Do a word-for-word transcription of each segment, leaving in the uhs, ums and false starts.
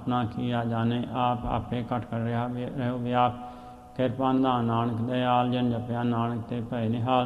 ਆਪਣਾ ਕੀਆ ਜਾਣੇ ਆਪ ਆਪੇ ਘਟ ਕਰ ਰਿਹਾ ਰਹਿਓ ਵਿਆਪ ਕਿਰਪਾ ਨਿਧਾਨ ਨਾਨਕ ਦਇਆਲ ਜਨ ਜਪਿਆ ਨਾਨਕ ਤੇ ਭੈ ਨਿਹਾਲ।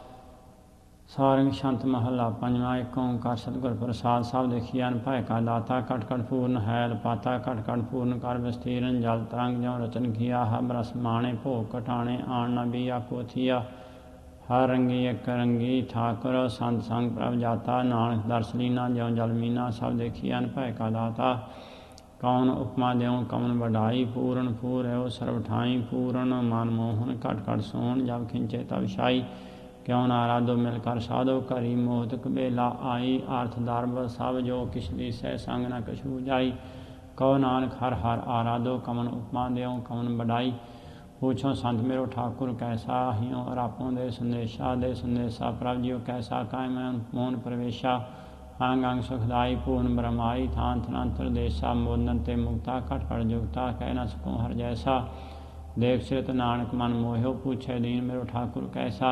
ਸਾਰੰਗ ਸ਼ੰਤ ਮਹੱਲਾ ਪੰਜਵਾਂ। ਏਕ ਓਂਕਾਰ ਸਤਿਗੁਰ ਪ੍ਰਸਾਦ ਸਭ ਦੇਖੀਐ ਭੈ ਕਾ ਦਾਤਾ ਘਟ ਘਟ ਪੂਰਨ ਹੈ ਲਪਾਤਾ ਘਟ ਘਟ ਪੂਰਨ ਕਰ ਵਿਸਤੀਰਨ ਜਲ ਤਰੰਗ ਜਿਉ ਰਚਨ ਕੀਆ ਹਮ ਰਸ ਮਾਣੇ ਭੋਗ ਘਟਾਣੇ ਆਣ ਨ ਬੀਆ ਕੋਥੀਆ ਹਰ ਰੰਗੀ ਇੱਕ ਰੰਗੀ ਠਾਕੁਰ ਸੰਤ ਸੰਗ ਪ੍ਰਭ ਜਾਤਾ ਨਾਨਕ ਦਰਸ ਲੀਨਾ ਜਿਉ ਜਲ ਮੀਨਾ ਸਭ ਦੇਖੀਐ ਭੈ ਕਾ ਦਾਤਾ। ਕੌਣ ਉਪਮਾ ਦਿਉ ਕੌਣ ਵਡਾਈ ਪੂਰਨ ਪੂਰ ਹੈ ਸਰਬ ਠਾਈ ਪੂਰਨ ਮਨ ਮੋਹਨ ਘਟ ਘਟ ਸੋਹਣ ਜਬ ਖਿੰਚੇ ਤਬ ਛਾਈ ਕਿਉ ਨਾ ਆਰਾਧੋ ਮਿਲ ਕਰ ਸਾਧੋ ਘਰੀ ਮੋਹਤਕ ਬੇਲਾ ਆਈ ਅਰਥ ਦਰਬ ਸਭ ਜੋ ਕਿਛ ਲੀਸੈ ਸੰਗ ਨ ਕਛੂ ਜਾਈ ਕਹੋ ਨਾਨਕ ਹਰ ਹਰ ਆਰਾਧੋ ਕਮਨ ਉਪਮਾ ਦਿਉ ਕਮਨ ਵਡਾਈ पूछो संत मेरो ठाकुर कैसा हियो रापों दे संदेशा दे संदेशा प्रभ जियो कैसा काय मैं मोहन प्रवेशा अंग अंग सुखदाई पूर्ण ब्रह्माई थान थनांतर देशा मोदन ते मुक्ता घट घट जुगता कह न सकूँ हर जैसा देव सिरत नानक मन मोह्यो पूछे दीन मेरो ठाकुर कैसा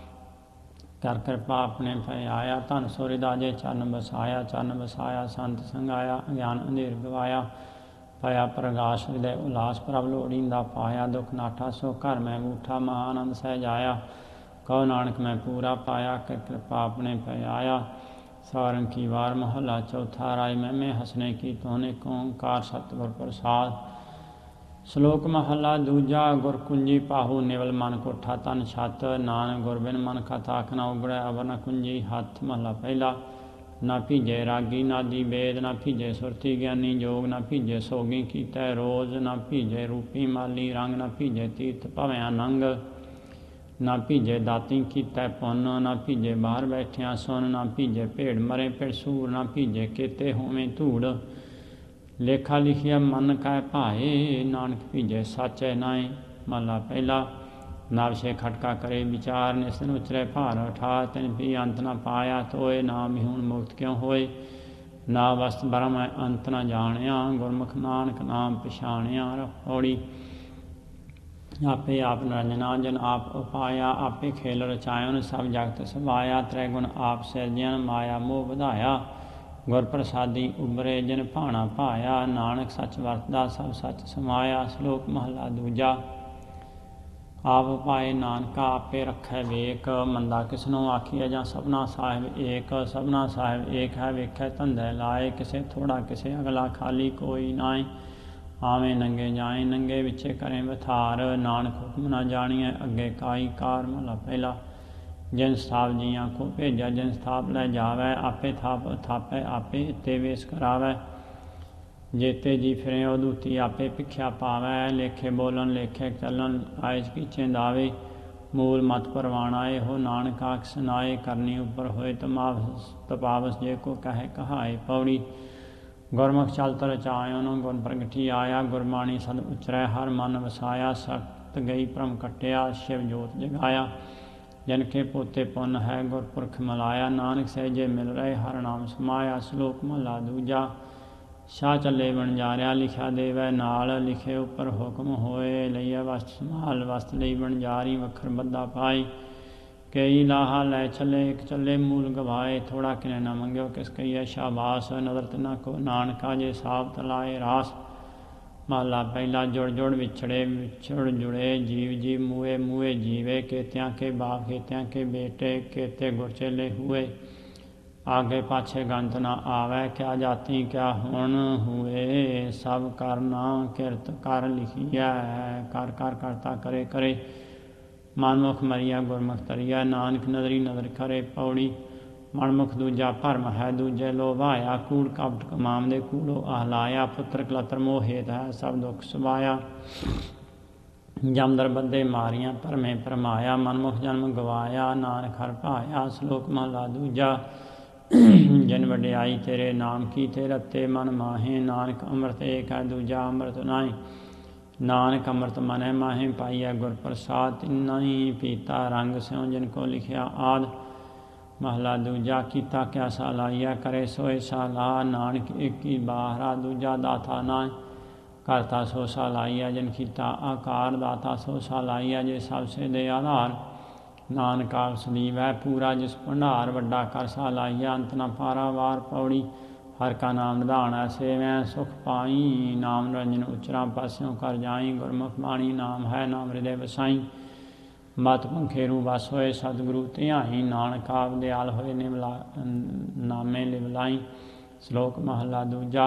कर कृपा अपने भै आया धन सोरिदाजे चरण बसाया चरण बसाया संत संगाया ज्ञान अंधेर गवाया पाया प्रकाश हृदय उल्लास प्रभ लोड़ींदा पाया दुख नाठा सो घर मैं बूठा महानंद सहज आया कहो नानक मैं पूरा पाया कर कृपा अपने पे आया। सारंग की वार महला चौथा राय मैं में हंसने की तोने ओंकार सतगुर प्रसाद। श्लोक महला दूजा गुर कुंजी पाहु निवल मन कोठा तन छत नानक गुर बिन मन का ताक न उगड़े अवर न कुंजी हथ महला पहला। ना भीजे रागी नादी वेद ना भीजे सुरती ज्ञानी जोग ना भीजे सोगी कीतै रोज ना भीजे रूपी माली रंग ना भीजे तीर्थ भव्या नंग ना भीजे दाती कीतै पुन्न ना भीजे बाहर बैठिया सुन ना भीजे भेड़ मरे फिर सूर ना भीजे केते होवें धूड़ लेखा लिखिया मन कै भाए नानक भीजे साचे नाए। महला पहला। नावशे खटका करे विचार निस्न उचरे भार उठा तिन भी अंत न पाया तोए ना मिहून मुक्त क्यों होए ना वस्त ब्रह्म अंत न जानिया गुरमुख नानक नाम पछाणिया। हौड़ी आपे आप निरंजना जन आप उपाया आपे खेल रचायन सब जगत सवाया त्रैगुण आप सिरजन माया मोह ਵਧਾਇਆ गुर प्रसादी उबरे जिन भाणा भाया नानक सच वरतदा सब सच समाया। श्लोक महला दूजा। आप पाए नानका आपे रखै वेक मंदा किसनों आखिए जां सबना साहिब एक सबना साहिब एक है वेखै धंधे लाए किसे थोड़ा किसे अगला खाली कोई नाए आवें नंगे जाए नंगे विचे करें बथार नानक हुक्म न जानिए अगे काई कार। महला पहला। जिन स्थाप जियां को भेजा जिन स्थाप लै जावै आपे थाप थापै आपे इत्ते वेस करावै जेते जी फिरें उदूती आपे भिख्या पावै लेखे बोलन लेखे चलन आयज पीछे दावे मूल मत परवाना हो नानक आख सुनाए करनी उपर होए तमावस तपावस जे को कहे कहाए। पौड़ी। गुरमुख चलत रचायन गुण प्रगटी आया गुरबाणी सद उचरै हर मन वसाया सख्त गई भ्रम कटिया शिव जोत जगाया जिनके पोते पुन है गुरपुरख मलाया नानक सहजे मिल रहे हर नाम समाया। श्लोक महला दूजा। शाह चले बनजारिया लिखा देवै नाल लिखे उपर हुक्म होए लईए वस्त संभाल वस्त लई बनजारी वखर बद्दा पाए कई लाहा लै चले एक चले मूल गवाए थोड़ा किने न मंग्यो किस कहिए शाबाश नदर तिना को नानका जे साब तलाए रास। महला पहला। जुड़ जुड़ विछड़े विछड़ जुड़े जीव जीव मुए मुए जीवे केत्यां के बाप केत्यां के बेटे केते गुरचेले हुए आगे पाछे गंत न आवे क्या जाती क्या हुण हुए सब करना किरत कर लिखिया कर कर करता करे करे मनमुख मरिया गुरमुख तरिया नानक नदरी नदर करे। पौड़ी। मनमुख दूजा भरम है दूजे लोभाया कूड़ कपट कमाम दे कूड़ो आहलाया पुत्र कलतर मोह हेत है सब दुख सुभाया जमदर बदे मारिया भरमे भरमाया मनमुख जन्म गवाया नानक हर भाया। श्लोक महला दूजा। जिन वड्याई तेरे नाम की ते रते मन माहे नानक अमृत एक है दूजा अमृत नाए नानक अमृत मन माहे पाइया गुर प्रसाद तिन्ना ही पीता रंग स्यों जिनको लिखिया आद। महला दूजा। कीता क्या सालाइया करे सोए साला नानक एक ही बाहरा दूजा दाता नाए करता सो सालाइया जिन कीता आकार दाता सो सालाइया जे सबसे दे आधार नानक आप सलीब है पूरा जिस भंडार वड्डा कर सालाइया अंत न पारावार। पौड़ी। हर का नाम निधान ऐसे मैं सुख पाई। नाम रंजन उचरा पास्यों कर जाई। गुरमुख बाणी नाम है नाम हृदय बसाई। मत पंखेरू बस होए सतगुरु धियाई। नानक आप दयाल होए निवला नामे लिवलाई। श्लोक महला दूजा।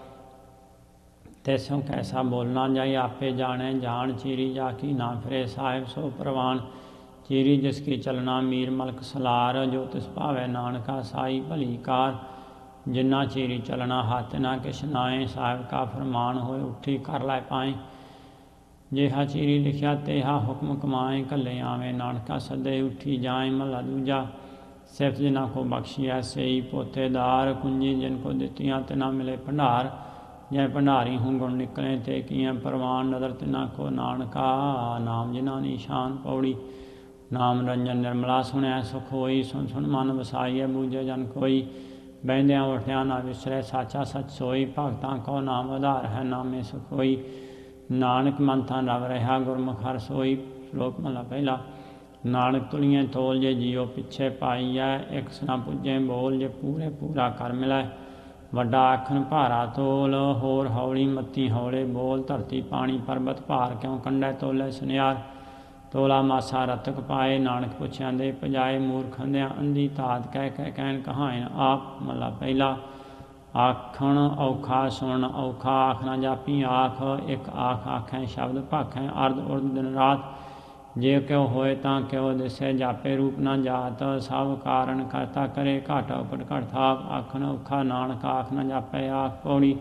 तैसों कैसा बोलना जाई आपे जाने जान। चीरी जाकी ना फिरे साहिब सो प्रवान। चीरी जिसकी चलना मीर मलक सलार। जो तिस भावै नानका साई भली कार। जिन्ना चीरी चलना हथ ना किश नाए। साहिब का फरमान होए उठी कर लै पाए। जेहा चीरी लिखिया तेहा हुक्म कमाए। कले आवे नानका सदे उठी जाए। महला दूजा। सिफत जिन्ना को बख्शी ऐसे ही पोतेदार। कुंजी जिनको दित्तियां तिना मिले भंडार। जै भंडारी हूँ गुण निकले ते किए परवान। नदर तिना को नानका नाम जिना निशान। पौड़ी। नाम रंजन निर्मला सुनया सुख होई। सुन सुन मन वसाईए बूझे जन कोई। बਹਿੰਦਿਆਂ ਉਠਿਆ ਨਾ ਵਿਸਰੇ ਸਾਚਾ ਸੱਚ ਸੋਈ। ਭਗਤਾਂ ਕੋ ਨਾਮ ਆਧਾਰ ਹੈ ਨਾਮੇ ਸੁਖ ਹੋਈ। ਨਾਨਕ ਮਨ ਤਾਂ ਰਵ ਰਿਹਾ ਗੁਰਮੁਖ ਹਰਿ ਸੋਈ। ਸ਼ਲੋਕ ਮਹਲਾ ਪਹਿਲਾ। ਨਾਨਕ ਤੁਲੀਏ ਤੋਲ ਜੇ ਜੀਓ ਪਿੱਛੇ ਪਾਈਐ। ਇੱਕ ਸੁਨਾ ਪੁੱਜੇ ਬੋਲ ਜੇ ਪੂਰੇ ਪੂਰਾ ਕਰ ਮਿਲੈ। ਵੱਡਾ ਆਖਣ ਭਾਰਾ ਤੋਲ ਹੋਰ ਹੌਲੀ ਮੱਤੀ ਹੌਲੇ ਬੋਲ। ਧਰਤੀ ਪਾਣੀ ਪਰਬਤ ਭਾਰ ਕਿਉਂ ਕੰਢੈ ਤੋਲੇ ਸੁਨਿਆਰ। ਤੋਲਾ ਮਾਸਾ ਰਤਕ ਪਾਏ ਨਾਨਕ ਪੁੱਛਿਆਂ ਦੇ ਪਜਾਏ। ਮੂਰਖਾਂ ਦਿਆਂ ਅੰਧੀ ਤਾਤ ਕਹਿ ਕਹਿ ਕਹਿਣ ਕਹਾਇਨ ਆਪ। ਮਹਲਾ ਪਹਿਲਾ। ਆਖਣ ਔਖਾ ਸੁਣ ਔਖਾ ਆਖ ਨਾ ਜਾਪੀ ਆਖ। ਇੱਕ ਆਖ ਆਖੈ ਸ਼ਬਦ ਭਾਖੈ ਅਰਧ ਉਰਧ ਦਿਨ ਰਾਤ। ਜੇ ਕਿਉ ਹੋਏ ਤਾਂ ਕਿਉ ਦਿਸੈ ਜਾਪੇ ਰੂਪ ਨਾ ਜਾਤ। ਸਭ ਕਾਰਨ ਕਰਤਾ ਕਰੇ ਘਾਟ ਉਪਟ ਘਟ ਥਾਪ। ਆਖਣ ਔਖਾ ਨਾਨਕ ਆਖ ਨਾ ਜਾਪੈ ਆਖ। ਪੌੜੀ।